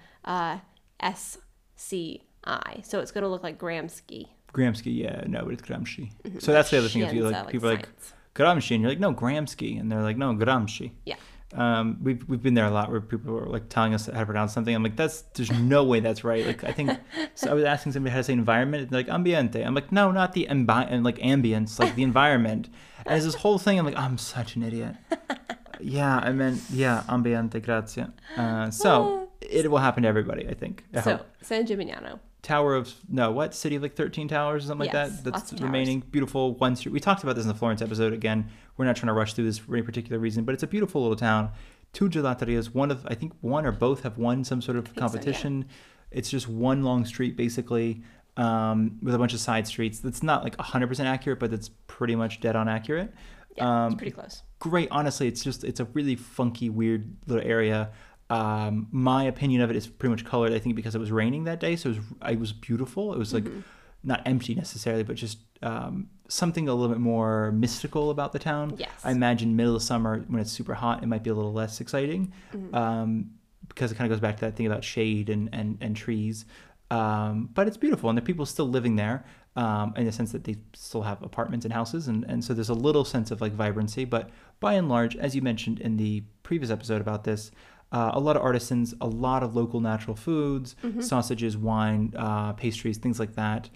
SCI, so it's going to look like Gramsci. Gramsci, yeah, no, but it's Gramsci. So that's the other thing. If you Scienza, like, people are like science. Gramsci, and you're like, no, Gramsci, and they're like, no, Gramsci. Yeah. We've been there a lot where people were like telling us how to pronounce something. I'm like, there's no way that's right. Like I think so I was asking somebody how to say environment, and they're like ambiente. I'm like, no, not the and like ambience, like the environment. And it's this whole thing. I'm like, I'm such an idiot. Yeah, I meant ambiente, grazie. So it will happen to everybody, I think. I So hope. San Gimignano. Tower of City of like 13 towers or something Yes, like that. lots That's of remaining. Beautiful one street. We talked about this in the Florence episode. Again, we're not trying to rush through this for any particular reason, but it's a beautiful little town. 2 gelaterias. I think one or both have won some sort of competition. So, It's just one long street basically, with a bunch of side streets. That's not like 100% accurate, but it's pretty much dead on accurate. Yeah, it's pretty close. Great. Honestly, it's a really funky, weird little area. My opinion of it is pretty much colored, I think, because it was raining that day, so it was beautiful. It was like not empty necessarily, but just something a little bit more mystical about the town. Yes. I imagine middle of summer when it's super hot, it might be a little less exciting, because it kind of goes back to that thing about shade and trees. But it's beautiful, and the people still living there, in the sense that they still have apartments and houses, and so there's a little sense of like vibrancy. But by and large, as you mentioned in the previous episode about this, a lot of artisans, a lot of local natural foods, sausages, wine, pastries, things like that.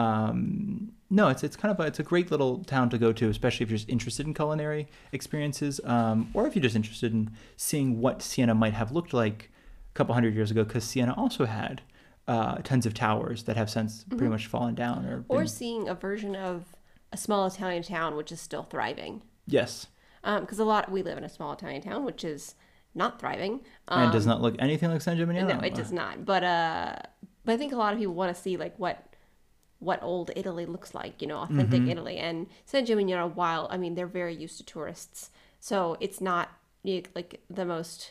No, it's it's a great little town to go to, especially if you're just interested in culinary experiences, or if you're just interested in seeing what Siena might have looked like a couple hundred years ago, because Siena also had tons of towers that have since pretty much fallen down. Or seeing a version of a small Italian town which is still thriving. Yes. Because we live in a small Italian town which is not thriving. And does not look anything like San Gimignano. No, it does not. But I think a lot of people want to see like what old Italy looks like, authentic Italy. And San Gimignano, while they're very used to tourists, so it's not like the most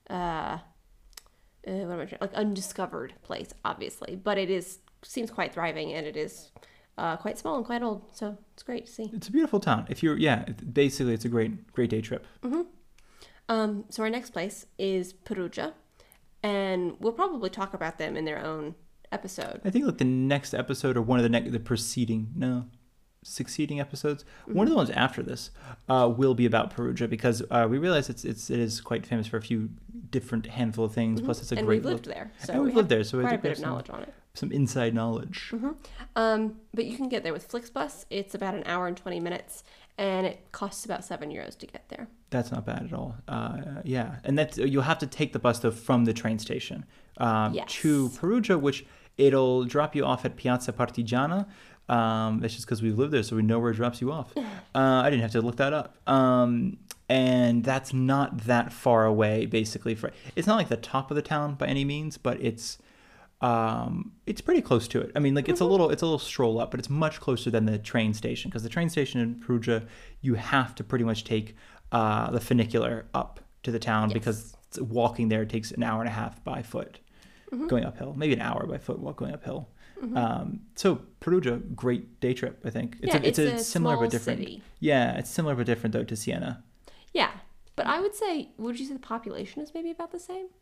undiscovered place, obviously, but seems quite thriving, and it is quite small and quite old, so it's great to see. It's a beautiful town. Basically it's a great day trip. So our next place is Perugia, and we'll probably talk about them in their own episode. I think like the next episode or one of the succeeding episodes, one of the ones after this will be about Perugia, because we realize it is quite famous for a few different handful of things. Plus, it's a and great. We've lived there, so we've lived there, so quite I a bit have of knowledge on it. Some inside knowledge. But you can get there with Flixbus. It's about an hour and 20 minutes, and it costs about €7 to get there. That's not bad at all. Yeah, and you'll have to take the bus though from the train station to Perugia, which it'll drop you off at Piazza Partigiana. That's just because we've lived there, so we know where it drops you off. I didn't have to look that up. And that's not that far away, basically. It's not like the top of the town by any means, but it's pretty close to it. It's a little stroll up, but it's much closer than the train station, because the train station in Perugia, you have to pretty much take the funicular up to the town, because walking there takes an hour and a half by foot going uphill, maybe an hour by foot going uphill. So Perugia, great day trip, I think. It's a similar but different city. Yeah, it's similar but different though to Siena. Yeah, but would you say the population is maybe about the same?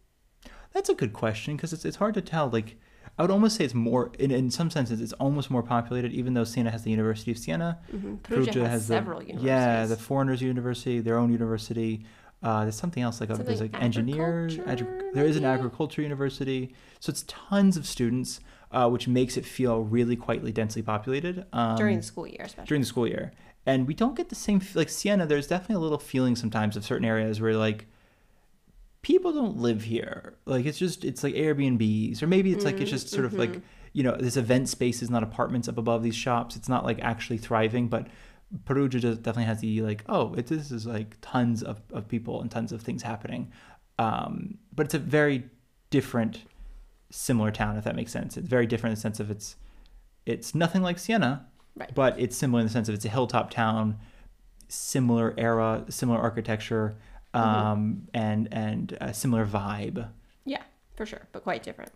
That's a good question because it's hard to tell. Like, I would almost say it's more, in some senses, it's almost more populated, even though Siena has the University of Siena. Perugia has several universities. The Foreigners University, their own university. There's something else there's like engineers. There is an agriculture university. So it's tons of students, which makes it feel really quite densely populated. During the school year, especially. During the school year. And we don't get the same, like Siena, there's definitely a little feeling sometimes of certain areas where like, people don't live here. Like it's like Airbnbs, or maybe it's like it's just sort of like, you know, this event space is not apartments up above these shops. It's not like actually thriving, but Perugia definitely has the like, this is like tons of people and tons of things happening. But it's a very different, similar town, if that makes sense. It's very different in the sense of it's nothing like Siena, right, but it's similar in the sense of it's a hilltop town, similar era, similar architecture. And a similar vibe. Yeah, for sure, but quite different.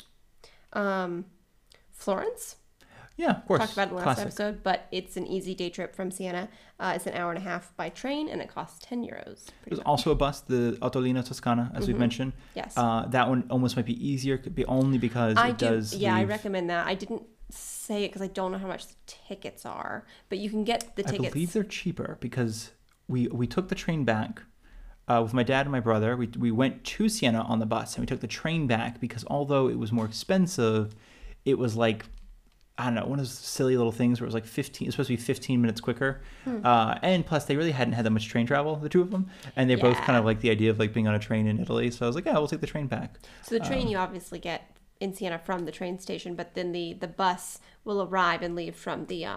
Florence? Yeah, of course. Talked about it in the last episode, but it's an easy day trip from Siena. It's an hour and a half by train, and it costs 10 euros. There's also a bus, the Autolinea Toscana, as we've mentioned. Yes. That one almost might be easier, only because it does leave... I recommend that. I didn't say it because I don't know how much the tickets are, but you can get the tickets. I believe they're cheaper because we took the train back. With my dad and my brother, we went to Siena on the bus, and we took the train back because although it was more expensive, it was like, I don't know, one of those silly little things where it was like 15, it's supposed to be 15 minutes quicker. And plus they really hadn't had that much train travel, the two of them. And they both kind of like the idea of like being on a train in Italy. So I was like, we'll take the train back. So the train you obviously get in Siena from the train station, but then the bus will arrive and leave from the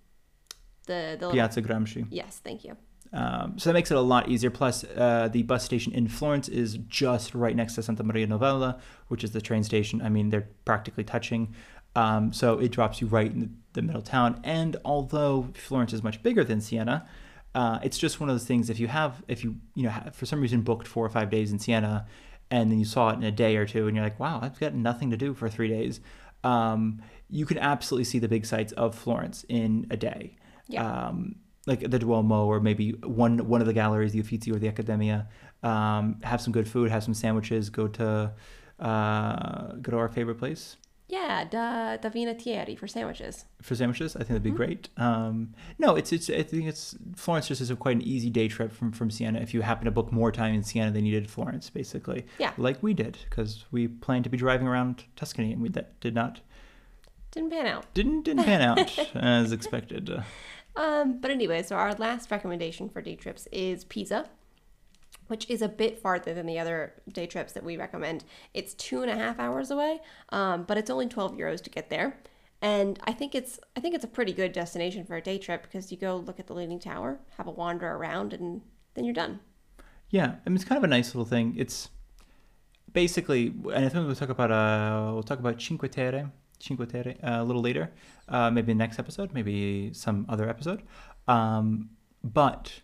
Piazza Gramsci. Yes, thank you. So that makes it a lot easier. Plus, the bus station in Florence is just right next to Santa Maria Novella, which is the train station. I mean, they're practically touching. So it drops you right in the middle of town. And although Florence is much bigger than Siena, it's just one of those things. If you for some reason booked 4 or 5 days in Siena, and then you saw it in a day or two, and you're like, wow, I've got nothing to do for 3 days. You can absolutely see the big sights of Florence in a day. Yeah. Like the Duomo, or maybe one of the galleries, the Uffizi or the Accademia. Have some good food, have some sandwiches, go to our favorite place. Yeah, da Vinatieri for sandwiches. For sandwiches, I think that'd be great. No, I think it's Florence just is quite an easy day trip from Siena. If you happen to book more time in Siena than you did Florence, basically. Yeah. Like we did, because we planned to be driving around Tuscany, and that didn't pan out. Didn't pan out as expected. But anyway, so our last recommendation for day trips is Pisa, which is a bit farther than the other day trips that we recommend. It's 2.5 hours away, but it's only 12 euros to get there. And I think it's a pretty good destination for a day trip because you go look at the Leaning Tower, have a wander around, and then you're done. Yeah, I mean, it's kind of a nice little thing. It's basically, and I think we'll talk about Cinque Terre a little later, maybe the next episode, maybe some other episode. But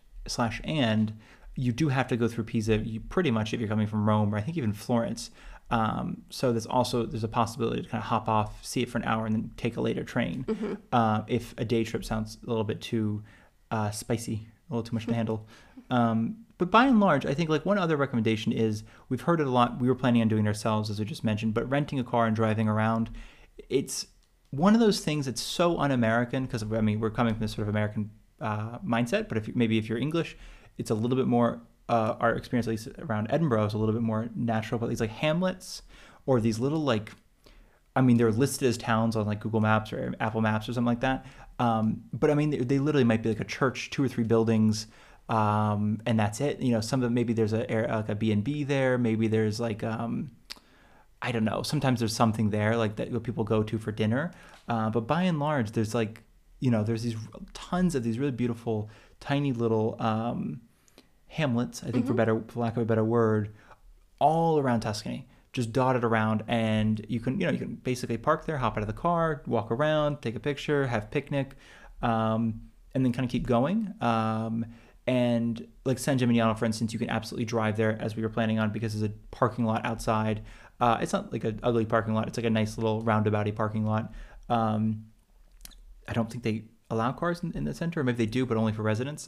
you do have to go through Pisa. You pretty much, if you're coming from Rome, or I think even Florence. So there's a possibility to kind of hop off, see it for an hour, and then take a later train. If a day trip sounds a little bit too spicy, a little too much to handle. But by and large, I think like one other recommendation is, we've heard it a lot. We were planning on doing it ourselves, as we just mentioned, but renting a car and driving around. It's one of those things that's so un-American because, I mean, we're coming from this sort of American mindset, but if you're English, it's a little bit more, our experience, at least around Edinburgh, is a little bit more natural, but these like hamlets or these little like, I mean, they're listed as towns on like Google Maps or Apple Maps or something like that. But I mean, they literally might be like a church, 2 or 3 buildings, and that's it. You know, some of them, maybe there's a B&B there, maybe there's like, I don't know. Sometimes there's something there like that people go to for dinner. But by and large, there's like, there's these tons of these really beautiful, tiny little hamlets, I think, for lack of a better word, all around Tuscany, just dotted around. And you can basically park there, hop out of the car, walk around, take a picture, have picnic, and then kind of keep going. And like San Gimignano, for instance, you can absolutely drive there, as we were planning on, because there's a parking lot outside. It's not like an ugly parking lot. It's like a nice little roundabout-y parking lot. I don't think they allow cars in the center, or maybe they do, but only for residents.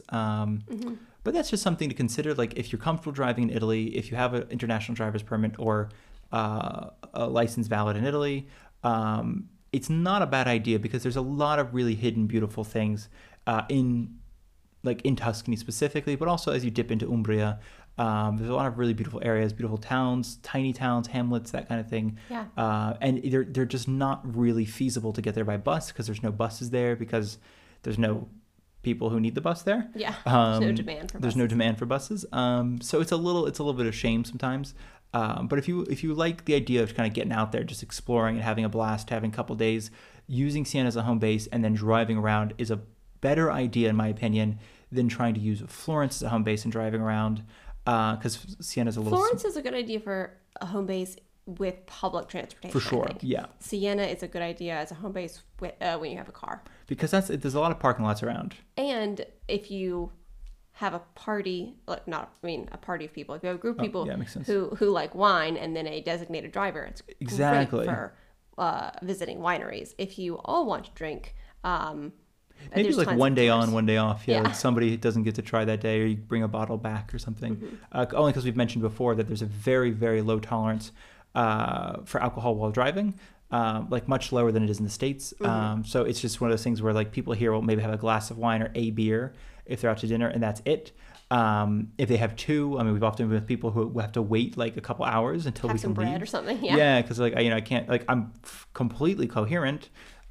But that's just something to consider. Like, if you're comfortable driving in Italy, if you have an international driver's permit, or a license valid in Italy. It's not a bad idea because there's a lot of really hidden, beautiful things in Tuscany specifically, but also as you dip into Umbria. There's a lot of really beautiful areas, beautiful towns, tiny towns, hamlets, that kind of thing. Yeah. And they're just not really feasible to get there by bus because there's no buses there because there's no people who need the bus there. Yeah. There's no demand for buses. There's no demand for buses. So it's a little bit of shame sometimes. But if you like the idea of kind of getting out there, just exploring and having a blast, having a couple days, using Siena as a home base and then driving around is a better idea, in my opinion, than trying to use Florence as a home base and driving around. Because Siena's a little... Florence is a good idea for a home base with public transportation. For sure, I think. yeah. Siena is a good idea as a home base with, when you have a car. Because there's a lot of parking lots around. And if you have a party, a party of people, if you have a group of people who like wine and then a designated driver, it's exactly great for visiting wineries. If you all want to drink... maybe like one day on, one day off. Yeah, like somebody doesn't get to try that day, or you bring a bottle back or something. Mm-hmm. Only because we've mentioned before that there's a very, very low tolerance for alcohol while driving, like much lower than it is in the States. Mm-hmm. So it's just one of those things where like people here will maybe have a glass of wine or a beer if they're out to dinner, and that's it. If they have two, we've often been with people who have to wait like a couple hours until have we can some bread leave. Or something. Yeah. Yeah, because like I can't, like I'm completely coherent.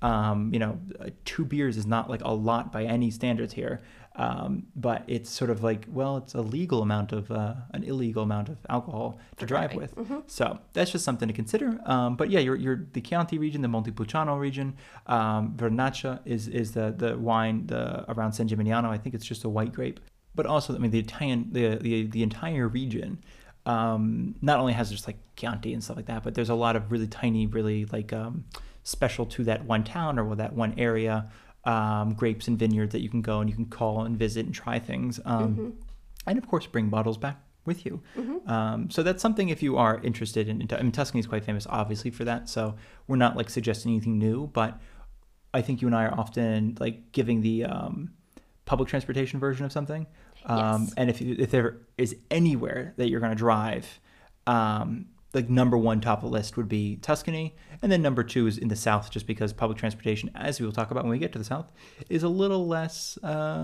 2 beers is not like a lot by any standards here. But it's sort of like, well, it's a legal amount of, an illegal amount of alcohol to drive with. Mm-hmm. So that's just something to consider. But yeah, you're the Chianti region, the Montepulciano region. Vernaccia is the wine, around San Gimignano. I think it's just a white grape. But also, the entire region, not only has just like Chianti and stuff like that, but there's a lot of really tiny, really like, special to that one town or that one area, grapes and vineyards that you can go and you can call and visit and try things. And of course, bring bottles back with you. Mm-hmm. So that's something if you are interested in. Tuscany is quite famous, obviously, for that. So we're not like suggesting anything new, but I think you and I are often like giving the public transportation version of something. Yes. And if there is anywhere that you're going to drive, like number one top of the list would be Tuscany, and then number two is in the south, just because public transportation, as we will talk about when we get to the south, is a little less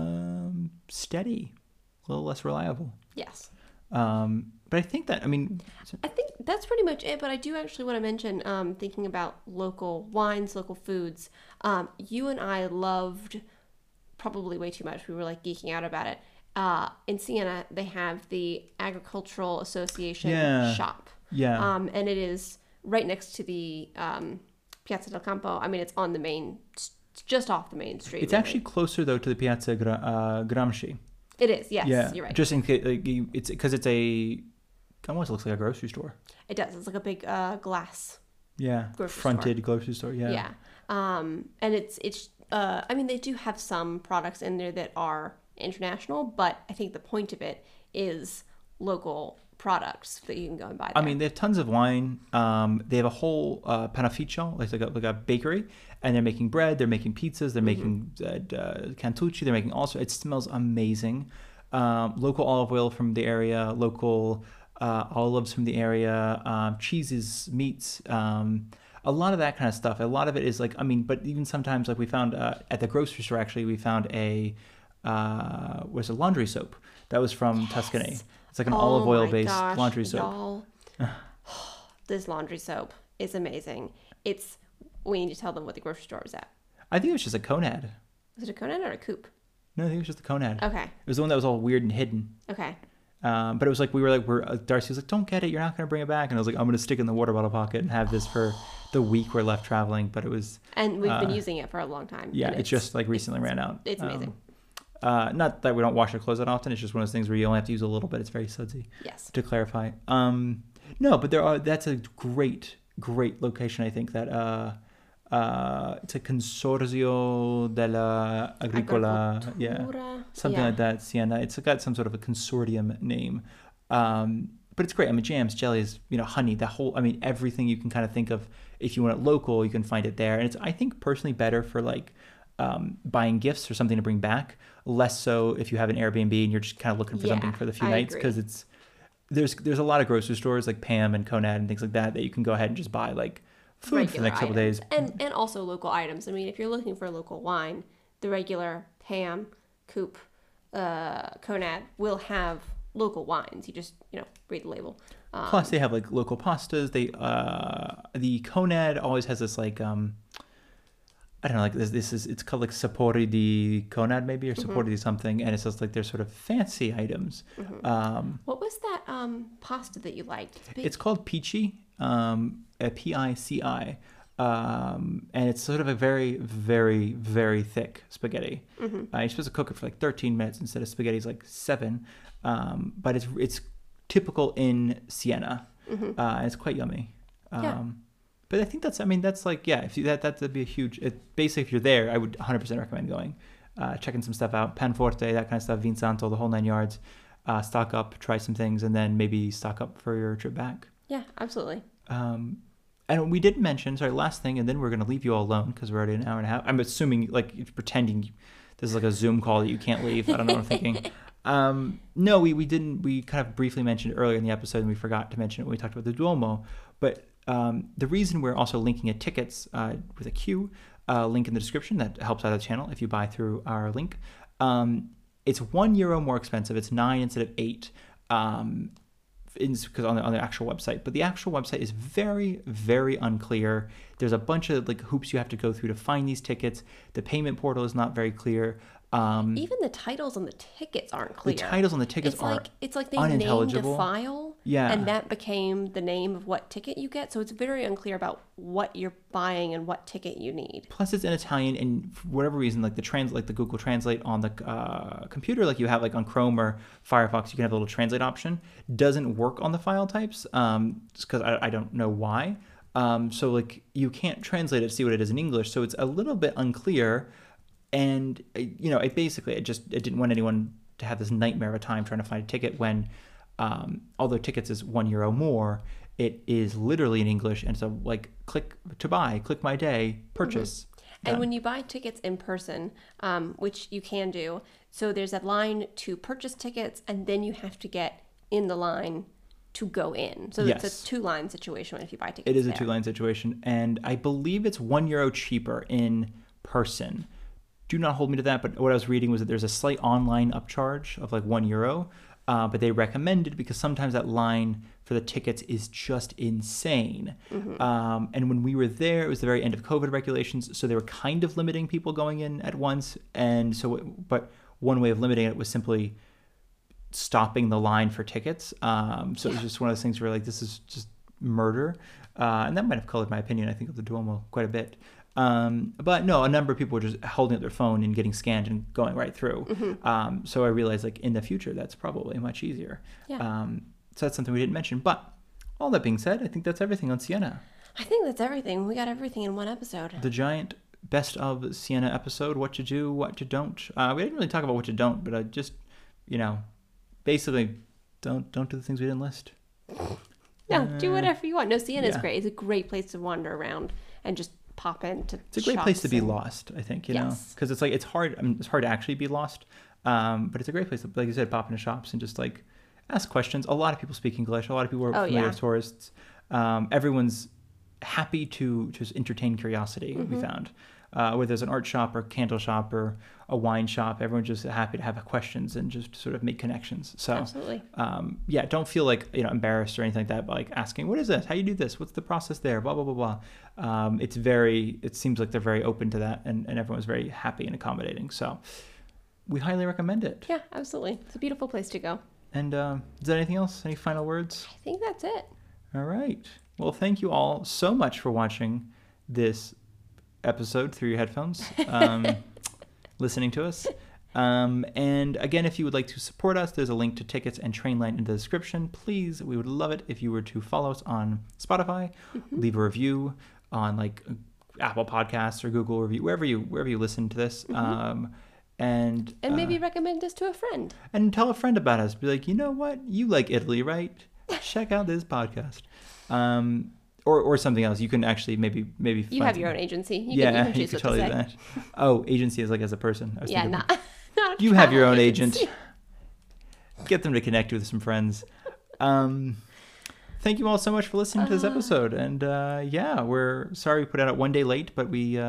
steady, a little less reliable. Yes. But I think that, I think that's pretty much it, but I do actually want to mention, thinking about local wines, local foods, you and I loved, probably way too much, we were like geeking out about it. In Siena, they have the Agricultural Association shop. Yeah. And it is right next to the Piazza del Campo. It's on the it's just off the main street. It's actually closer though to the Piazza Gramsci. It is, yes. Yeah. You're right. Just in case, it's because it's it almost looks like a grocery store. It does. It's like a big glass. Yeah. Fronted grocery store. Yeah. Yeah. And it's they do have some products in there that are international, but I think the point of it is local products that you can go and buy there. They have tons of wine. They have a whole panificio, like a bakery, and they're making bread, they're making pizzas, they're making cantucci, they're making also. It smells amazing. Local olive oil from the area, local olives from the area, cheeses, meats, a lot of that kind of stuff. A lot of it is like, but even sometimes, like we found at the grocery store, actually, we found a laundry soap that was from Tuscany. It's like an olive oil based laundry soap. Y'all. This laundry soap is amazing. We need to tell them what the grocery store was at. I think it was just a Conad. Was it a Conad or a Coop? No, I think it was just a Conad. Okay. It was the one that was all weird and hidden. Okay. But it was like Darcy was like, "Don't get it. You're not going to bring it back." And I was like, "I'm going to stick it in the water bottle pocket and have this for the week we're left traveling." But it was. And we've been using it for a long time. Yeah, it just like recently ran out. It's amazing. Not that we don't wash our clothes that often. It's just one of those things where you only have to use a little bit. It's very sudsy. Yes. To clarify. No, but that's a great location. I think that it's a Consorzio della Agricola. Yeah. Something like that. Siena. It's got some sort of a consortium name. But it's great. Jams, jellies, honey, the whole, everything you can kind of think of. If you want it local, you can find it there. And it's, I think, personally better for like buying gifts or something to bring back. Less so if you have an Airbnb and you're just kind of looking for something for the few nights, because there's a lot of grocery stores like Pam and Conad and things like that you can go ahead and just buy like food for the Regular next couple items. days. And also local items. I mean, if you're looking for a local wine, the regular Pam, Coop, Conad will have local wines. You just, read the label. Plus, they have like local pastas. The Conad always has this like I don't know, like it's called like Sapori di Conad maybe, or Sapori di something, and it's just like there's sort of fancy items. What was that pasta that you liked? It's called Pici, Pici, and it's sort of a very, very, very thick spaghetti. You're supposed to cook it for like 13 minutes instead of spaghetti's like 7, but it's typical in Siena, and it's quite yummy. But I think that's like, yeah, if you, that'd be a huge, basically if you're there, I would 100% recommend going, checking some stuff out, Panforte, that kind of stuff, Vinsanto, the whole 9 yards, stock up, try some things, and then maybe stock up for your trip back. Yeah, absolutely. And we didn't mention, last thing, and then we're going to leave you all alone because we're already an hour and a half. I'm assuming, like, you're pretending this is like a Zoom call that you can't leave. I don't know what I'm thinking. No, we didn't. We kind of briefly mentioned earlier in the episode, and we forgot to mention it when we talked about the Duomo. But the reason we're also linking at tickets with a Q, link in the description that helps out the channel if you buy through our link. It's €1 more expensive. It's 9 instead of 8. Because on the actual website, but the actual website is very, very unclear. There's a bunch of like hoops you have to go through to find these tickets. The payment portal is not very clear. Even the titles on the tickets aren't clear. The titles on the tickets it's like they unintelligible. named a file, and that became the name of what ticket you get. So it's very unclear about what you're buying and what ticket you need. Plus, it's in Italian, and for whatever reason, like the Google Translate on the computer, like you have like on Chrome or Firefox, you can have a little translate option. Doesn't work on the file types, just because I don't know why. So like you can't translate it to see what it is in English, so it's a little bit unclear. And it didn't want anyone to have this nightmare of a time trying to find a ticket when, although tickets is €1 more, it is literally in English, and so like click to buy, click my day, purchase. And when you buy tickets in person, which you can do, so there's a line to purchase tickets, and then you have to get in the line to go in. So it's a 2-line situation if you buy tickets. It is a 2-line situation, and I believe it's €1 cheaper in person. Do not hold me to that, but what I was reading was that there's a slight online upcharge of like €1, but they recommend it because sometimes that line for the tickets is just insane. And when we were there, it was the very end of COVID regulations, so they were kind of limiting people going in at once. And so, but one way of limiting it was simply stopping the line for tickets. So it was just one of those things where like, this is just murder. And that might have colored my opinion, I think, of the Duomo quite a bit. But no, a number of people were just holding up their phone and getting scanned and going right through. So I realized like in the future, that's probably much easier. So that's something we didn't mention. But all that being said, I think that's everything on Siena. I think that's everything. We got everything in one episode. The giant best of Siena episode, what you do, what you don't. We didn't really talk about what you don't, but I just, basically don't do the things we didn't list. No, do whatever you want. No, Siena's great. It's a great place to wander around and just pop into. It's a great place to be lost, I think, know, because it's like it's hard to actually be lost, but it's a great place to, like you said, pop into shops and just like ask questions. A lot of people speak English. A lot of people are familiar with tourists. Everyone's happy to just entertain curiosity. We found whether there's an art shop or candle shop or a wine shop, everyone's just happy to have questions and just sort of make connections. So absolutely, don't feel like embarrassed or anything like that, but like asking, what is this? How you do this? What's the process there? Blah blah blah blah. It seems like they're very open to that, and everyone's very happy and accommodating. So we highly recommend it. Yeah, absolutely. It's a beautiful place to go. And is there anything else? Any final words? I think that's it. All right. Well, thank you all so much for watching this episode through your headphones, listening to us. And again, if you would like to support us, there's a link to tickets and Trainline in the description. Please, we would love it if you were to follow us on Spotify, leave a review on like Apple Podcasts or Google review, wherever you listen to this. And maybe recommend us to a friend. And tell a friend about us. Be like, you know what? You like Italy, right? Check out this podcast. Or something else. You can actually maybe you have your own agency. You can choose what totally to say. That. Oh, agency is like as a person. I was thinking, not you have your own agent. Get them to connect with some friends. Thank you all so much for listening to this episode. And yeah, we're sorry we put it out one day late, but we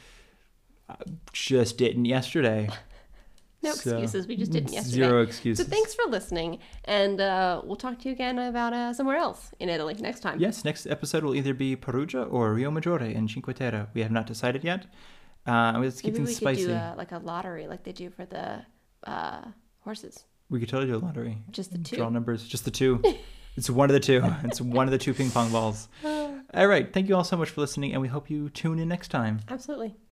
just didn't yesterday. No excuses. We just didn't yesterday. Zero excuses. So thanks for listening. And we'll talk to you again about somewhere else in Italy next time. Yes, next episode will either be Perugia or Rio Maggiore in Cinque Terre. We have not decided yet. Let's keep things spicy. Maybe we could do like a lottery like they do for the horses. We could totally do a lottery. Just the two. Draw numbers. Just the two. It's one of the two. It's one of the two ping pong balls. All right. Thank you all so much for listening, and we hope you tune in next time. Absolutely.